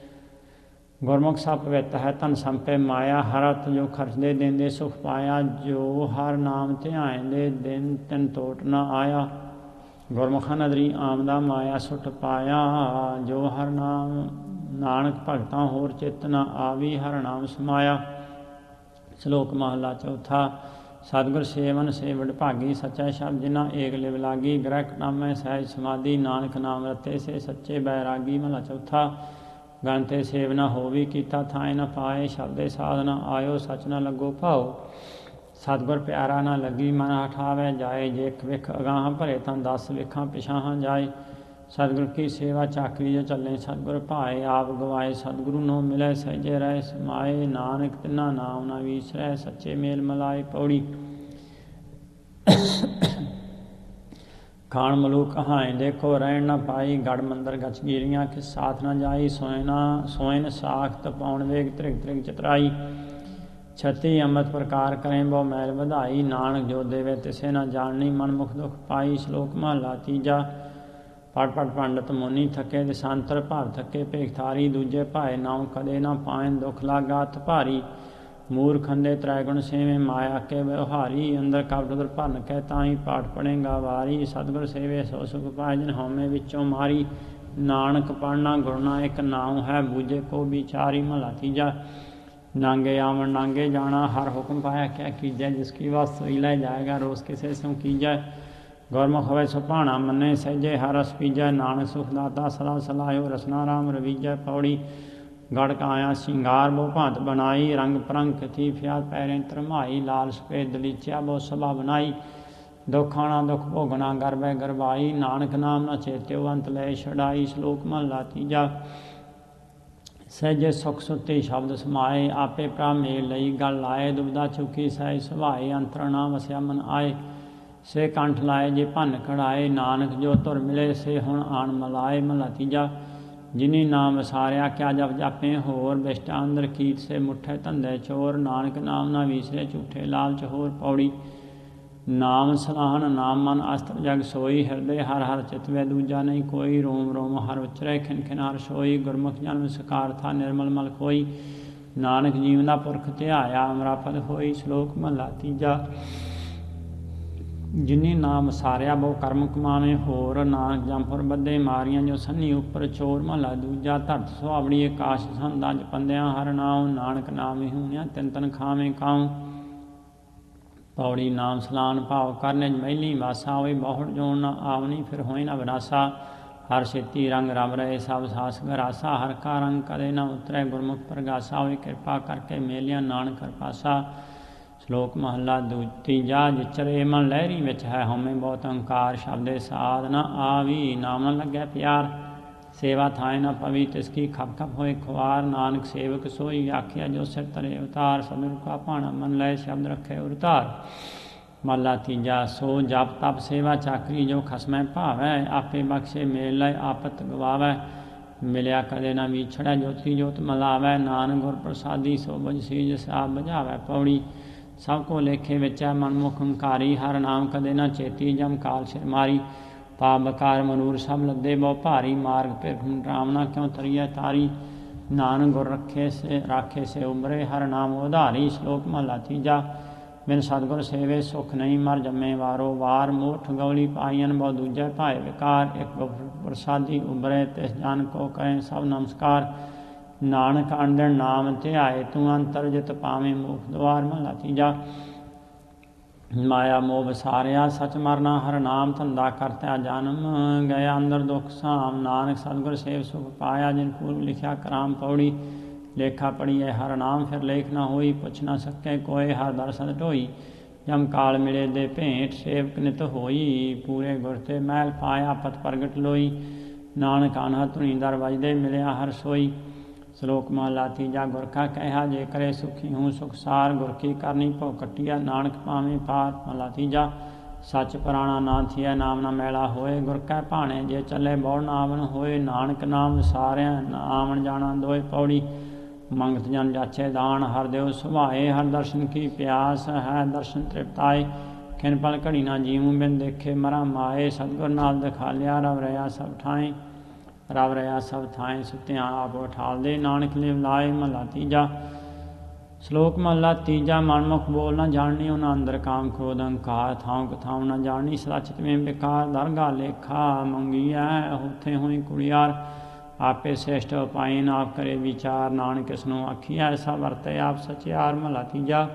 ਗੁਰਮੁਖ ਸਭ ਪਵਿੱਤ ਹੈ ਧਨ ਸੰਪੈ ਮਾਇਆ। ਹਰ ਅਰਥ ਜੋ ਖਰਚਦੇ ਦੇਂਦੇ ਸੁਖ ਪਾਇਆ। ਜੋ ਹਰ ਨਾਮ ਧਿਆਇਂਦੇ ਦਿਨ ਤਿਨ ਤੋਟ ਨਾ ਆਇਆ। ਗੁਰਮੁਖਾਂ ਨਦਰੀ ਆਮਦਾ ਮਾਇਆ ਸੁਟ ਪਾਇਆ। ਜੋ ਹਰ ਨਾਮ ਨਾਨਕ ਭਗਤਾਂ ਹੋਰ ਚਿੱਤ ਨਾ ਆਵੀ। ਹਰ ਨਾਮ ਸਮਾਇਆ। ਸ਼ਲੋਕ ਮਹਲਾ ਚੌਥਾ। ਸਤਿਗੁਰ ਸੇਵਨ ਸੇ ਵਡਭਾਗੀ। ਸੱਚਾ ਸ਼ਬਦ ਜਿਨਾ ਏਕ ਲਿਵ ਲਾਗੀ। ਗ੍ਰਹਿ ਨਾਮੈ ਸਹਿਜ ਸਮਾਧੀ। ਨਾਨਕ ਨਾਮ ਰਤੇ ਸੇ ਸੱਚੇ ਬੈਰਾਗੀ। ਮਹਲਾ ਚੌਥਾ। ਗਨ ਤੇ ਸੇਵ ਨਾ ਹੋਵੀ ਕੀਤਾ ਥਾਏ ਨਾ ਪਾਏ। ਸ਼ਬਦੇ ਸਾਧ ਨਾ ਆਇਓ ਸਚ ਨਾ ਲੱਗੋ ਭਾਉ। ਸਤਿਗੁਰ ਪਿਆਰਾ ਨਾ ਲੱਗੀ ਮਨ ਹਠਾਵੇ ਜਾਏ, ਜੇ ਇੱਕ ਵਿਖ ਅਗਾਹਾਂ ਭਰੇ ਤਾਂ ਦਸ ਵਿਖਾਂ ਪਿਛਾਹਾਂ ਜਾਏ। ਸਤਿਗੁਰ ਕੀ ਸੇਵਾ ਚਾਕਰੀ ਜੋ ਚੱਲੇ ਸਤਿਗੁਰ ਭਾਏ, ਆਪ ਗਵਾਏ ਸਤਿਗੁਰੂ ਨੂੰ ਮਿਲੇ ਸਹਿਜੇ ਰਹਿ ਸਮਾਏ। ਨਾਨਕ ਤਿੰਨਾ ਨਾਮ ਨਾ ਵੀਸਰੈ, ਸੱਚੇ ਮੇਲ ਮਲਾਏ। ਪੌੜੀ ਖਾਣ ਮਲੂਕ ਕਹਾਏ ਦੇਖੋ ਰਹਿਣ ਨਾ ਪਾਈ, ਗੜ ਮੰਦਰ ਗਚ ਗੀਰੀਆਂ ਕਿਸ ਸਾਥ ਨਾ ਜਾਈ। ਸੋਇਨਾ ਸੋਇਨ ਸਾਖਤ ਪਾਉਣ ਵੇਗ ਤ੍ਰਿਗ ਤ੍ਰਿਗ ਚਤਰਾਈ, ਛਤੀ ਅੰਮ੍ਰਿਤ ਪ੍ਰਕਾਰ ਕਰੇ ਬਹੁ ਮੈਲ ਵਧਾਈ। ਨਾਨਕ ਜੋ ਦੇਵੇ ਤਿਸੇ ਨਾ ਜਾਣਨੀ, ਮਨ ਮੁਖ ਦੁਖ ਪਾਈ। ਸ਼ਲੋਕ ਮਹਲਾ ਤੀਜਾ। ਪੜ ਪੜ ਪੰਡਤ ਮੁਨੀ ਥਕੇ, ਦਿਸਾਂਤਰ ਭਾਵ ਥਕੇ ਭੇਖ ਥਾਰੀ। ਦੂਜੇ ਭਾਏ ਨਾਉ ਕਦੇ ਨਾ ਪਾਇਨ, ਦੁਖ ਲਾਗਾ ਅਤ ਭਾਰੀ। ਮੂਰਖ ਅੰਧੇ ਤ੍ਰੈ ਗੁਣ ਸੇਵੇਂ, ਮਾਇਆ ਕੇ ਵਿਵਹਾਰੀ। ਅੰਦਰ ਕਪਟ ਉਦਰ ਭਰਨ ਕਹਿ, ਤਾਹੀ ਪਾਠ ਪੜੇਗਾ ਵਾਰੀ। ਸਤਿਗੁਰ ਸੇਵੇ ਸੋ ਸੁਖ ਪਾਏ, ਜਿਨ ਹਉਮੈ ਵਿੱਚੋਂ ਮਾਰੀ। ਨਾਨਕ ਪੜਨਾ ਗੁਰਨਾ ਇੱਕ ਨਾਉ ਹੈ, ਬੂਝੇ ਕੋ ਵਿਚਾਰੀ। ਮਹਲਾ ਤੀਜਾ। ਨਾਂਗੇ ਆਵਣ ਨਾਂਗੇ ਜਾਣਾ, ਹਰ ਹੁਕਮ ਪਾਇਆ ਕਿਆ ਕੀਜੈ। ਜਿਸ ਕੀ ਵਸ ਸੋਈ ਲੈ ਜਾਏਗਾ, ਰੋਸ ਕਿਸੇ ਸੋ ਕੀਜੈ। ਗੁਰਮੁਖ ਹੋਵੇ ਸੋ ਭਾਣਾ ਮੰਨੇ, ਸਹਿਜੇ ਹਰ ਰਸ ਪੀਜੈ। ਨਾਨਕ ਸੁਖ ਦਾਤਾ ਸਦਾ ਸਲਾਹਿਓ, ਰਸਨਾ ਰਾਮ ਰਵੀਜੈ। ਪੌੜੀ ਗੜ ਕਾਇਆ ਸ਼ਿੰਗਾਰ ਬਹੁ ਭਾਂਤ ਬਣਾਈ, ਰੰਗ ਪਰੰਗ ਕਥੀ ਫਿਆ ਪੈਰੇ ਧਰਮਾਈ। ਲਾਲ ਸਫੇਦ ਦਲੀਚਿਆ ਬਹੁ ਸਭਾ ਬਣਾਈ, ਦੁਖ ਆਣਾ ਦੁਖ ਭੋਗਣਾ ਗਰਭੈ ਗਰਭਾਈ। ਨਾਨਕ ਨਾਮ ਨਾ ਚੇਤਿਓ, ਅੰਤ ਲੈ ਛਡਾਈ। ਸ਼ਲੋਕ ਮਹਲਾ ਤੀਜਾ। ਸਹਿਜੇ ਸੁਖ ਸੁੱਤੀ ਸ਼ਬਦ ਸਮਾਏ, ਆਪੇ ਪ੍ਰਭ ਮੇਲ ਲਈ ਗਲ ਲਾਏ। ਦੁਬਿਧਾ ਚੁਕੀ ਸਹਿਜ ਸੁਭਾਏ, ਅੰਤਰ ਨਾ ਵਸਿਆ ਮਨ ਆਏ। ਸੇ ਕੰਠ ਲਾਏ ਜੇ ਭੰਨ ਖੜਾਏ, ਨਾਨਕ ਜੋ ਧੁਰ ਮਿਲੇ ਸੇ ਹੁਣ ਆਣ ਮਲਾਏ। ਮਹਲਾ ਤੀਜਾ। ਜਿਨੀ ਨਾਮ ਵਸਾਰਿਆ ਕਿਆ ਜਪ ਜਾਪੇ ਹੋਰ, ਬਿਸ਼ਟਾ ਅੰਦਰ ਕੀਟ ਸੇ ਮੁੱਠੇ ਧੰਦੇ ਚੋਰ। ਨਾਨਕ ਨਾਮ ਨਾ ਵੀਸਰੇ ਝੂਠੇ ਲਾਲਚ ਹੋਰ। ਪੌੜੀ ਨਾਮ ਸਲਾਹਨ ਨਾਮ ਮਨ ਅਸਤਰ ਜਗ ਸੋਈ, ਹਿਰਦੇ ਹਰ ਹਰ ਚਿਤਵੇ ਦੂਜਾ ਨਹੀਂ ਕੋਈ। ਰੋਮ ਰੋਮ ਹਰ ਉਚਰੇ ਖਿਨ ਖਿਨ ਹਰ ਸੋਈ, ਗੁਰਮੁਖ ਜਨਮ ਸਕਾਰ ਥਾ ਨਿਰਮਲ ਮਲ ਖੋਈ। ਨਾਨਕ ਜੀਵਨ ਦਾ ਪੁਰਖ ਧਿਆਇਆ, ਅਮਰਾਪਦ ਹੋਈ। ਸ਼ਲੋਕ ਮਹਲਾ ਤੀਜਾ। ਜਿਨੀ ਨਾਮ ਸਾਰਿਆ ਬਹੁ ਕਰਮ ਕਮਾਵੇਂ ਹੋਰ, ਨਾਨਕ ਜੰਪੁਰ ਬੱਧੇ ਮਾਰੀਆਂ ਜੋ ਸੰਨੀ ਉੱਪਰ ਚੋਰ। ਮਹਲਾ ਦੂਜਾ। ਧਰਤ ਸੁਹਾਵਣੀ ਆਕਾਸ਼ ਸੰਦ ਅੰਜ ਪੰਦਿਆਂ ਹਰ ਨਾਉ, ਨਾਨਕ ਨਾਮ ਵਿਹੂਣਿਆ ਤਿੰਨ ਤਨ ਖਾਵੇਂ ਕਾਉ। ਪੌੜੀ ਨਾਮ ਸਲਾਨ ਭਾਵ ਕਰਨੇ ਮਹਿਲੀ ਵਾਸਾ, ਹੋਈ ਬਹੁੜ ਜੋਨ ਨਾ ਆਵਨੀ ਫਿਰ ਹੋਏ ਨਾ ਵਿਨਾਸਾ। ਹਰ ਛੇਤੀ ਰੰਗ ਰਮ ਰਹੇ ਸਭ ਸਾਸ ਗਰਾਸਾ, ਹਰ ਕਾ ਰੰਗ ਕਦੇ ਨਾ ਉਤਰੈ ਗੁਰਮੁਖ ਪ੍ਰਗਾਸਾ। ਹੋਈ ਕਿਰਪਾ ਕਰਕੇ ਮੇਲਿਆ ਨਾਨਕ ਕਿਰਪਾਸਾ। ਸ਼ਲੋਕ ਮਹਲਾ ਤੀਜਾ। ਜਿਚਰੇ ਮਨ ਲਹਿਰੀ ਵਿੱਚ ਹੈ ਹਉਮੈ ਬਹੁਤ ਅਹੰਕਾਰ, ਸ਼ਬਦੇ ਸਾਧ ਨਾ ਆਵੀ ਨਾਮ ਨਾ ਲੱਗੈ ਪਿਆਰ। ਸੇਵਾ ਥਾਏ ਨਾ ਪਵੀ ਤਿਸ ਕੀ ਖਪ ਖਪ ਹੋਏ ਖੁਆਰ। ਨਾਨਕ ਸੇਵਕ ਸੋਈ ਆਖਿਆ ਜੋ ਸਿਰ ਤਰੇ ਉਤਾਰ, ਸਤਿਗੁਰ ਕਾ ਭਾਣਾ ਮਨ ਲਏ ਸ਼ਬਦ ਰੱਖੇ ਉਰਤਾਰ। ਮਹਲਾ ਤੀਜਾ। ਸੋ ਜਪ ਤਪ ਸੇਵਾ ਚਾਕਰੀ ਜੋ ਖਸਮੈ ਭਾਵੈ, ਆਪੇ ਬਖਸ਼ੇ ਮੇਲ ਲਏ ਆਪਤ ਗਵਾਵੈ। ਮਿਲਿਆ ਕਦੇ ਨਾ ਵਿਛੜੈ ਜੋਤੀ ਜੋਤ ਮਲਾਵੈ, ਨਾਨਕ ਗੁਰ ਪ੍ਰਸਾਦੀ ਸੋ ਬੁਝ ਸੀ ਜਿਸ ਆਪ ਬੁਝਾਵੈ। ਪੌੜੀ ਸਭ ਕੋ ਲੇਖੇ ਵਿੱਚ ਹੈ ਮਨਮੁਖ ਹੰਕਾਰੀ, ਹਰ ਨਾਮ ਕਦੇ ਨਾ ਚੇਤੀ ਜਮ ਕਾਲ ਸਿਰ ਮਾਰੀ। ਪਾਪ ਬਕਾਰ ਮਨੂਰ ਸਭ ਲੱਦੇ ਬਹੁ ਭਾਰੀ, ਮਾਰਗ ਫਿਰ ਰਾਮਨਾ ਕਿਉਂ ਤਰੀਐ ਤਾਰੀ। ਨਾਨਕ ਗੁਰ ਰੱਖੇ ਸੇ ਰਾਖੇ ਸੇ ਉਮਰੇ, ਹਰ ਨਾਮ ਉਧਾਰੀ। ਸ਼ਲੋਕ ਮਹਲਾ ਤੀਜਾ। ਬਿਨ ਸਤਿਗੁਰ ਸੇਵੇ ਸੁਖ ਨਹੀਂ, ਮਰ ਜੰਮੇ ਵਾਰੋ ਵਾਰ। ਮੂਠ ਗੌਲੀ ਪਾਈਨ ਬਹੁ ਦੂਜੇ ਭਾਏ ਵਿਕਾਰ, ਇੱਕ ਪ੍ਰਸਾਦੀ ਉਬਰੇ ਤਿਸ ਜਨ ਕੋ ਕਰੇ ਸਭ ਨਮਸਕਾਰ। ਨਾਨਕ ਅਣਦਿਨ ਨਾਮ ਧਿਆਏ ਤੂੰ, ਅੰਤਰ ਜਿਤ ਪਾਵੇਂ ਮੁਖ ਦੁਆਰ। ਮਹਲਾ ਤੀਜਾ। ਮਾਇਆ ਮੋਹ ਵਿਸਾਰਿਆ ਸਚ ਮਰਨਾ, ਹਰ ਨਾਮ ਧੰਦਾ ਕਰਤਿਆ ਜਨਮ ਗਿਆ ਅੰਦਰ ਦੁਖ ਸਾਮ। ਨਾਨਕ ਸਤਿਗੁਰ ਸੇਵ ਸੁਖ ਪਾਇਆ, ਜਿਨ ਪੂਰਬ ਲਿਖਿਆ ਕਰਾਮ। ਪੌੜੀ ਲੇਖਾ ਪੜੀਏ ਹਰ ਨਾਮ ਫਿਰ ਲੇਖ ਨਾ ਹੋਈ, ਪੁੱਛ ਨਾ ਸਕੇ ਕੋਏ ਹਰ ਦਰਸ਼ਨ ਢੋਈ। ਜਮ ਕਾਲ ਮਿਲੇ ਦੇ ਭੇਂਟ ਸੇਵਕ ਨਿਤ ਹੋਈ, ਪੂਰੇ ਗੁਰ ਤੇ ਮਹਿਲ ਪਾਇਆ ਪਤ ਪ੍ਰਗਟ ਲੋਈ। ਨਾਨਕ ਅਨਹਦ ਧੁਨੀ ਦਰ ਵਜਦੇ ਮਿਲਿਆ ਹਰ ਸੋਈ। ਸ਼ਲੋਕ ਮਹਲਾ ਤੀਜਾ। ਗੁਰ ਕਾ ਕਹਿਆ ਜੇ ਕਰੇ ਸੁਖੀ ਹੂੰ ਸੁਖਸਾਰ, ਗੁਰ ਕੀ ਕਰਨੀ ਭਉ ਕੱਟਿਆ ਨਾਨਕ ਪਾਵੇਂ ਪਾਰ। ਮਹਲਾ ਤੀਜਾ। ਸੱਚ ਪੁਰਾਣਾ ਨਾ ਥੀਐ ਨਾਮ ਨਾ ਮੈਲਾ ਹੋਏ, ਗੁਰ ਕੈ ਭਾਣੇ ਜੇ ਚੱਲੇ ਬਹੁ ਨਾਵਨ ਹੋਏ। ਨਾਨਕ ਨਾਮ ਵਿਸਾਰਿਆ ਨਾ ਆਵਣ ਜਾਣਾ ਦੋਏ। ਪੌੜੀ ਮੰਗਤ ਜਨ ਜਾਛੇ ਦਾਨ, ਹਰ ਦਿਓ ਸੁਭਾਏ। ਹਰ ਦਰਸ਼ਨ ਕੀ ਪਿਆਸ ਹੈ ਦਰਸ਼ਨ ਤ੍ਰਿਪਤਾਏ। ਖਿਨ ਪਲ ਘੜੀ ਨਾ ਜੀਵੂੰ ਬਿਨ ਦੇਖੇ ਮਰਾਂ ਮਾਏ। ਸਤਿਗੁਰ ਨਾਲ ਦਿਖਾਲਿਆ ਰਵ ਰਿਆ ਸਭ ਠਾਏ, ਰਵ ਰਿਆ ਸਭ ਥਾਏ। ਸੁਤਿਆਂ ਆਪ ਉਠਾਲ ਦੇ ਨਾਨਕ ਲਿਵ ਲਾਏ। ਮਹਲਾ ਤੀਜਾ। ਸ਼ਲੋਕ ਮਹਲਾ ਤੀਜਾ। ਮਨਮੁਖ ਬੋਲ ਨਾ ਜਾਣਨੀ, ਉਹਨਾਂ ਅੰਦਰ ਕਾਮ ਕ੍ਰੋਧ ਅਹੰਕਾਰ। ਥਾਉ ਕਥਾਉ ਨਾ ਜਾਣਨੀ, ਸਦਾ ਚਿਤ ਮੇਂ ਵਿਕਾਰ। ਦਰਗਾ ਲੇਖਾ ਮੰਗੀਐ ਹੋਥੇ ਹੋਈ ਕੁੜਿਆਰ। ਆਪੇ ਸ੍ਰੇਸ਼ਟ ਉਪਾਇਨ ਆਪ ਕਰੇ ਵਿਚਾਰ। ਨਾਨਕ ਕਿਸ ਨੂੰ ਆਖੀਐ ਐਸਾ ਵਰਤੇ ਆਪ ਸਚਿਆਰ। ਮਹਲਾ ਤੀਜਾ।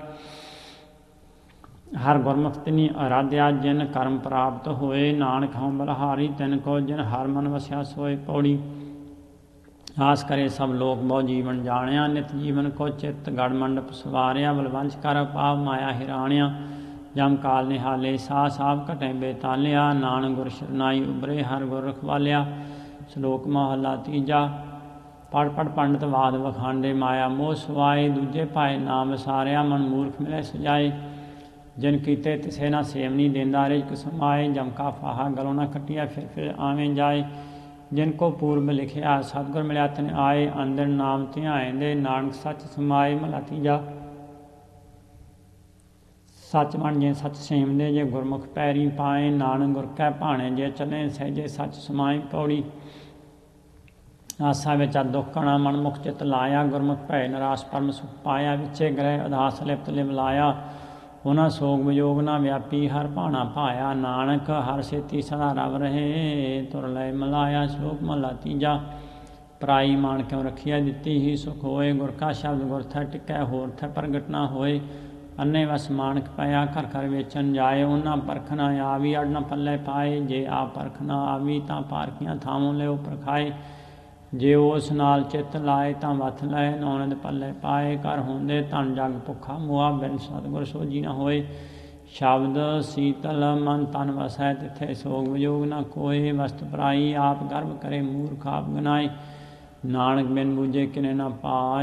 ਹਰ ਗੁਰਮੁਖ ਤਿਨੀ ਅਰਾਧਿਆ, ਜਿਨ ਕਰਮ ਪ੍ਰਾਪਤ ਹੋਏ। ਨਾਨਕ ਹਉ ਬਲਹਾਰੀ ਤਿਨ ਕੋ, ਜਿਨ ਹਰ ਮਨ ਵਸਿਆ ਸੋਏ। ਪੌੜੀ ਆਸ ਕਰੇ ਸਭ ਲੋਕ ਬਹੁ ਜੀਵਨ ਜਾਣਿਆ। ਨਿਤ ਜੀਵਨ ਕੋ ਚਿੱਤ ਗੜ ਮੰਡਪ ਸਵਾਰਿਆ। ਬਲਵੰਸ਼ ਕਰ ਪਾਵ ਮਾਇਆ ਹਿਰਾਣਿਆ। ਜਮ ਕਾਲ ਨਿਹਾਲੇ ਸਾਹ ਸਾਬ ਘਟੇ ਬੇਤਾਲਿਆ। ਨਾਨਕ ਗੁਰ ਸ਼ਰਨਾਈ ਉਬਰੇ ਹਰ ਗੁਰ ਰਖਵਾਲਿਆ। ਸ਼ਲੋਕ ਮਹਲਾ ਤੀਜਾ। ਪੜ ਪੜ ਪੰਡਤ ਵਾਦ ਵਖਾਂਡੇ ਮਾਇਆ ਮੋਹ ਸਵਾਏ। ਦੂਜੇ ਭਾਏ ਨਾਮ ਵਿਸਾਰਿਆ ਮਨ ਮੂਰਖ ਮਿਲੇ ਸਜਾਏ। ਜਿਨ ਕੀਤੇ ਤਿਸੇ ਨਾ ਸੇਵਨੀ ਦੇਂਦਾ ਰਿਜਕ ਸਮਾਏ। ਜਮ ਕਾ ਫਾਹਾ ਗਲੋਂ ਨਾ ਕੱਟਿਆ ਫਿਰ ਫਿਰ ਆਵੇਂ ਜਾਏ। ਜਿਨ ਕੋ ਪੂਰਬ ਲਿਖਿਆ ਸਤਿਗੁਰ ਮਿਲਿਆ ਤਿਨ ਆਏ। ਅੰਦਰ ਨਾਮ ਧਿਆਇਂਦੇ ਨਾਨਕ ਸੱਚ ਸਮਾਏ। ਮਹਲਾ ਤੀਜਾ। ਸੱਚ ਬਣ ਜੇ ਸੱਚ ਸੇਵਦੇ ਜੇ ਗੁਰਮੁਖ ਪੈਰੀ ਪਾਏ। ਨਾਨਕ ਗੁਰ ਕੈ ਭਾਣੇ ਜੇ ਚੱਲੇ ਸਹਿਜੇ ਸੱਚ ਸਮਾਏ। ਪੌੜੀ। ਆਸਾ ਵਿੱਚ ਦੁੱਖ ਕਣਾ ਮਨ ਮੁਖ ਚਿਤ ਲਾਇਆ। ਗੁਰਮੁਖ ਭੈ ਨਿਰਾਸ਼ ਪਰਮ ਸੁਖ ਪਾਇਆ। ਵਿਚੇ ਗ੍ਰਹਿ ਉਦਾਸ ਲਿਪਤ ਲਿਵ ਲਾਇਆ। ਉਹਨਾਂ ਸੋਗ ਵਿਯੋਗ ਨਾ ਵਿਆਪੀ ਹਰ ਭਾਣਾ ਭਾਇਆ। ਨਾਨਕ ਹਰ ਸੇਤੀ ਸਦਾ ਰਵ ਰਹੇ ਤੁਰ ਲੈ ਮਲਾਇਆ। ਸ਼ਲੋਕ ਮਹਲਾ ਤੀਜਾ। ਪਰਾਈ ਮਾਨ ਕਿਉ ਰੱਖਿਆ ਦਿੱਤੀ ਹੀ ਸੁਖ ਹੋਏ। ਗੁਰ ਕਾ ਸ਼ਬਦ ਗੁਰ ਥੈ ਟਿਕੈ ਹੋਰ ਥੈ ਪ੍ਰਗਟ ਨਾ ਹੋਏ। ਅੰਨੇ ਵਸ ਮਾਨਕ ਪਿਆ ਘਰ ਘਰ ਵੇਚਣ ਜਾਏ। ਉਹਨਾਂ ਪਰਖ ਨਾ ਆਵੀ ਅੜ ਨਾ ਪੱਲੇ ਪਾਏ। ਜੇ ਆ ਪਰਖ ਨਾ ਆਵੀ ਤਾਂ ਪਾਰਖੀਆਂ ਥਾਵੋਂ ਲਿਓ ਪਰਖਾਏ। ਜੇ ਉਸ ਨਾਲ ਚਿੱਤ ਲਾਏ ਤਾਂ ਵਥ ਲਏ ਨੌਨਦ ਪੱਲੇ ਪਾਏ। ਘਰ ਹੁੰਦੇ ਧਨ ਜਗ ਭੁੱਖਾ ਮੁਆ ਬਿਨ ਸਤਿਗੁਰ ਸੋਝੀ ਨਾ ਹੋਏ। ਸ਼ਬਦ ਸੀਤਲ ਮਨ ਤਨ ਵਸੈ ਤਿੱਥੇ ਸੋਗ ਵਿਯੋਗ ਨਾ ਕੋਏ। ਵਸਤ ਪਰਾਈ ਆਪ ਗਰਭ ਕਰੇ ਮੂਰਖ ਆਪ ਗਨਾਏ। ਨਾਨਕ ਬਿਨ ਬੂਝੇ ਕਿਨੇ ਨਾ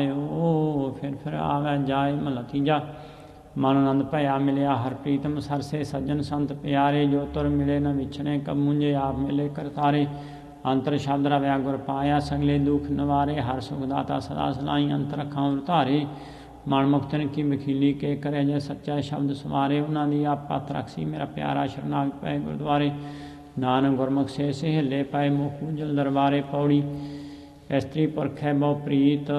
ਪਾਇਓ ਫਿਰ ਫਿਰ ਆਵੈ ਜਾਏ। ਮਹਲਾ ਤੀਜਾ। ਮਨ ਆਨੰਦ ਭਇਆ ਮਿਲਿਆ ਹਰ ਪ੍ਰੀਤਮ ਸਰਸੇ ਸੱਜਣ ਸੰਤ ਪਿਆਰੇ। ਜੋ ਤੁਰ ਮਿਲੇ ਨ ਵਿਛੜੇ ਕਬ ਮੁੰਝੇ ਆਪ ਮਿਲੇ ਕਰਤਾਰੇ। ਅੰਤਰ ਸ਼ਬਦ ਰਵਿਆ ਗੁਰ ਪਾਇਆ ਸਗਲੇ ਦੁਖ ਨਿਵਾਰੇ। ਹਰ ਸੁਖ ਦਾਤਾ ਸਦਾ ਸਲਾਈ ਅੰਤਰ ਅੱਖਾਂ ਉਤਾਰੇ। ਮਨ ਮੁਕਤਨ ਕੀ ਮਖੀਲੀ ਕੇ ਕਰੇ ਜੇ ਸੱਚਾ ਸ਼ਬਦ ਸਵਾਰੇ। ਉਹਨਾਂ ਦੀ ਆਪ ਪਤ ਰਖਸੀ ਮੇਰਾ ਪਿਆਰਾ ਸ਼ਰਨਾਗਤ ਪਏ ਗੁਰਦੁਆਰੇ। ਨਾਨਕ ਗੁਰਮੁਖ ਸੇ ਸਹਿਲੇ ਪਏ ਮੁਖ ਪੂਜਲ ਦਰਬਾਰੇ। ਪੌੜੀ। ਇਸਤਰੀ ਪੁਰਖੈ ਬਹੁ ਪ੍ਰੀਤ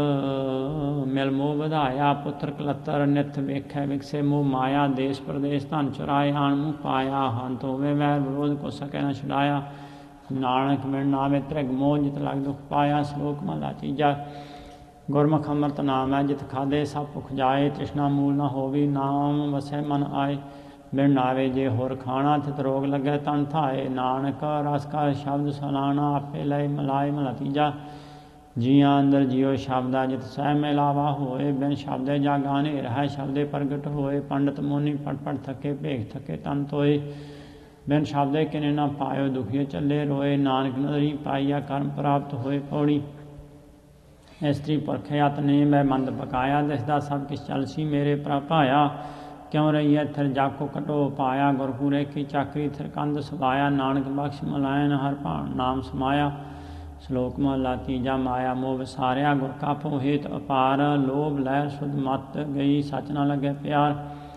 ਮਿਲ ਮੋਹ ਵਧਾਇਆ। ਪੁੱਤਰ ਕਲੱਤਰ ਨਿਤ ਵੇਖੈ ਵਿਕਸੇ ਮੋਹ ਮਾਇਆ। ਦੇਸ਼ ਪ੍ਰਦੇਸ਼ ਧਨ ਚੁਰਾਏ ਆਣ ਮੂੰਹ ਪਾਇਆ। ਹੰਤ ਹੋਵੇ ਵੈਰ ਵਿਰੋਧ ਕੋ ਸਕੈ ਨਾ ਛੁਡਾਇਆ। ਨਾਨਕ ਮਿਲ ਨਾਵੇਂ ਤ੍ਰਿਗ ਮੋਹ ਜਿਤ ਲਗ ਦੁਖ ਪਾਇਆ। ਸ਼ਲੋਕ ਮਹਲਾ ਤੀਜਾ। ਗੁਰਮੁਖ ਅੰਮ੍ਰਿਤ ਨਾਮ ਹੈ ਜਿਤ ਖਾਦੇ ਸਭ ਭੁਖ ਜਾਏ। ਤ੍ਰਿਸ਼ਨਾ ਮੂਲ ਨਾ ਹੋਵੀ ਨਾਮ ਵਸੈ ਮਨ ਆਏ। ਬਿਨ ਨਾਵੇ ਜੇ ਹੋਰ ਖਾਣਾ ਤਿਤ ਰੋਗ ਲੱਗੈ ਤਨ ਥਾਏ। ਨਾਨਕ ਰਸ ਕਾ ਸ਼ਬਦ ਸਲਾਣਾ ਆਪੇ ਲਏ ਮਲਾਏ। ਮਹਲਾ ਤੀਜਾ। ਜੀਆਂ ਅੰਦਰ ਜਿਉ ਸ਼ਬਦਾ ਜਿਤ ਸਹਿ ਮਿਲਾਵਾ ਹੋਏ। ਬਿਨ ਸ਼ਬਦੇ ਜਾਗਾਨੇ ਰਹਿ ਸ਼ਬਦੇ ਪ੍ਰਗਟ ਹੋਏ। ਪੰਡਤ ਮੋਨੀ ਪੜ ਪੜ ਥਕੇ ਭੇਖ ਥਕੇ ਤਨ ਤੋਏ। ਬਿਨ ਸ਼ਬਦੇ ਕਿਨੇ ਨਾ ਪਾਇਓ ਦੁਖੀਏ ਚੱਲੇ ਰੋਏ। ਨਾਨਕ ਨਦਰੀ ਪਾਈਆ ਕਰਮ ਪ੍ਰਾਪਤ ਹੋਏ। ਪੌੜੀ। ਇਸਤਰੀ ਪੁਰਖੇ ਅਤ ਨੇਮ ਹੈ ਮੰਦ ਪਕਾਇਆ। ਦਿਸਦਾ ਸਭ ਕਿਛ ਚਲਸੀ ਮੇਰੇ ਪ੍ਰਭਾਇਆ। ਕਿਉਂ ਰਹੀਐ ਥਿਰ ਜਾਕੋ ਕਟੋ ਪਾਇਆ। ਗੁਰਪੂਰੇ ਕੀ ਚਾਕਰੀ ਥਿਰ ਕੰਧ ਸਵਾਇਆ। ਨਾਨਕ ਬਖਸ਼ ਮਲਾਇਨ ਹਰ ਭਾਣ ਨਾਮ ਸਮਾਇਆ। ਸ਼ਲੋਕ ਮਹਲਾ ਤੀਜਾ। ਮਾਇਆ ਮੋਹ ਵਿਸਾਰਿਆ ਗੁਰ ਕਾ ਭਉ ਹੇਤ ਅਪਾਰ। ਲੋਭ ਲਹਿ ਸੁਧ ਮਤ ਗਈ ਸੱਚ ਨਾ ਲੱਗੇ ਪਿਆਰ।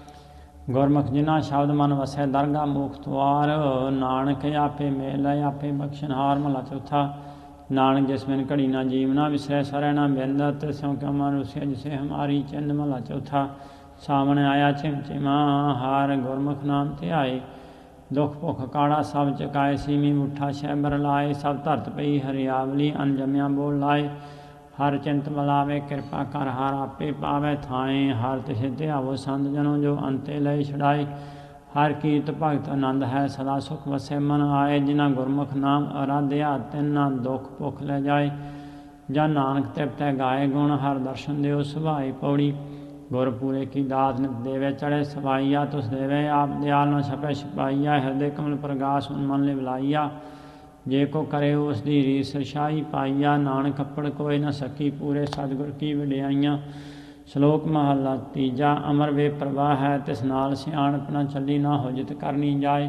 ਗੁਰਮੁਖ ਜਿਨਾ ਸ਼ਬਦ ਮਨ ਵਸੈ ਦਰਗਾ ਮੁਖ ਦੁਆਰ। ਨਾਨਕ ਆਪੇ ਮੇਲੈ ਆਪੇ ਬਖਸ਼ਨਹਾਰ। ਮਹਲਾ ਚੌਥਾ। ਨਾਨਕ ਜਿਸ ਬਿਨ ਘੜੀ ਨਾ ਜੀਵ ਨਾ ਵਿਸਰੈ ਸਰੈ ਨਾ ਬਿੰਦ। ਤਿਸੁ ਕਿਉ ਮਨ ਰੁਸਿਆ ਜਿਸੇ ਹਮਾਰੀ ਚਿੰਦ। ਮਹਲਾ ਚੌਥਾ। ਸਾਵਣ ਆਇਆ ਛਿਮ ਛਿਮਾ ਹਾਰ ਗੁਰਮੁਖ ਨਾਮ ਧਿਆਏ। ਦੁਖ ਭੁਖ ਕਾੜਾ ਸਭ ਚਕਾਏ। ਸੀਮੀ ਮੁੱਠਾ ਸ਼ੈਬਰ ਲਾਏ। ਸਭ ਧਰਤ ਪਈ ਹਰਿਆਵਲੀ ਅਨ ਜੰਮਿਆ ਬੋਲ ਲਾਏ। ਹਰ ਚਿੰਤ ਮਲਾਵੇ ਕਿਰਪਾ ਕਰ ਹਰ ਆਪੇ ਪਾਵੇ ਥਾਏ। ਹਰ ਤਿਸੇ ਧਿਆਵੋ ਸੰਤ ਜਨੋ ਜੋ ਅੰਤੇ ਲਏ ਛੁਡਾਏ। ਹਰ ਕੀਰਤ ਭਗਤ ਆਨੰਦ ਹੈ ਸਦਾ ਸੁਖ ਵਸੈ ਮਨ ਆਏ। ਜਿਨਾ ਗੁਰਮੁਖ ਨਾਮ ਅਰਾਧਿਆ ਤਿਨਾ ਦੁਖ ਭੁਖ ਲੈ ਜਾਏ। ਜਾਂ ਨਾਨਕ ਤ੍ਰਿਪਤੈ ਗਾਏ ਗੁਣ ਹਰ ਦਰਸ਼ਨ ਦਿਓ ਸੁਭਾਈ। ਪੌੜੀ। ਗੁਰ ਪੂਰੇ ਕੀ ਦਾਤ ਨਿਤ ਦੇਵੇ ਚੜ੍ਹੇ ਸਵਾਈਆ। ਤੁਸ ਦੇਵੇ ਆਪ ਦਿਆਲ ਨਾ ਛਪੈ ਛਪਾਈਆ। ਹਿਰਦੇ ਕਮਲ ਪ੍ਰਗਾਸ ਉਨ ਮਨ ਲਿਵ ਲਾਈਆ। ਜੇ ਕੋ ਕਰੇ ਉਸ ਦੀ ਰੀਸ ਰਛਾਈ ਪਾਈਆ। ਨਾਨਕ ਕੱਪੜ ਕੋਇ ਨਾ ਸਕੀ ਪੂਰੇ ਸਤਿਗੁਰ ਕੀ ਵਡਿਆਈਆਂ। ਸ਼ਲੋਕ ਮਹਲਾ ਤੀਜਾ। ਅਮਰ ਵੇ ਪ੍ਰਵਾਹ ਹੈ ਤਿਸ ਨਾਲ ਸਿਆਣਪ ਨਾ ਚੱਲੀ। ਨਾ ਹੁਜਤ ਕਰਨੀ ਜਾਏ।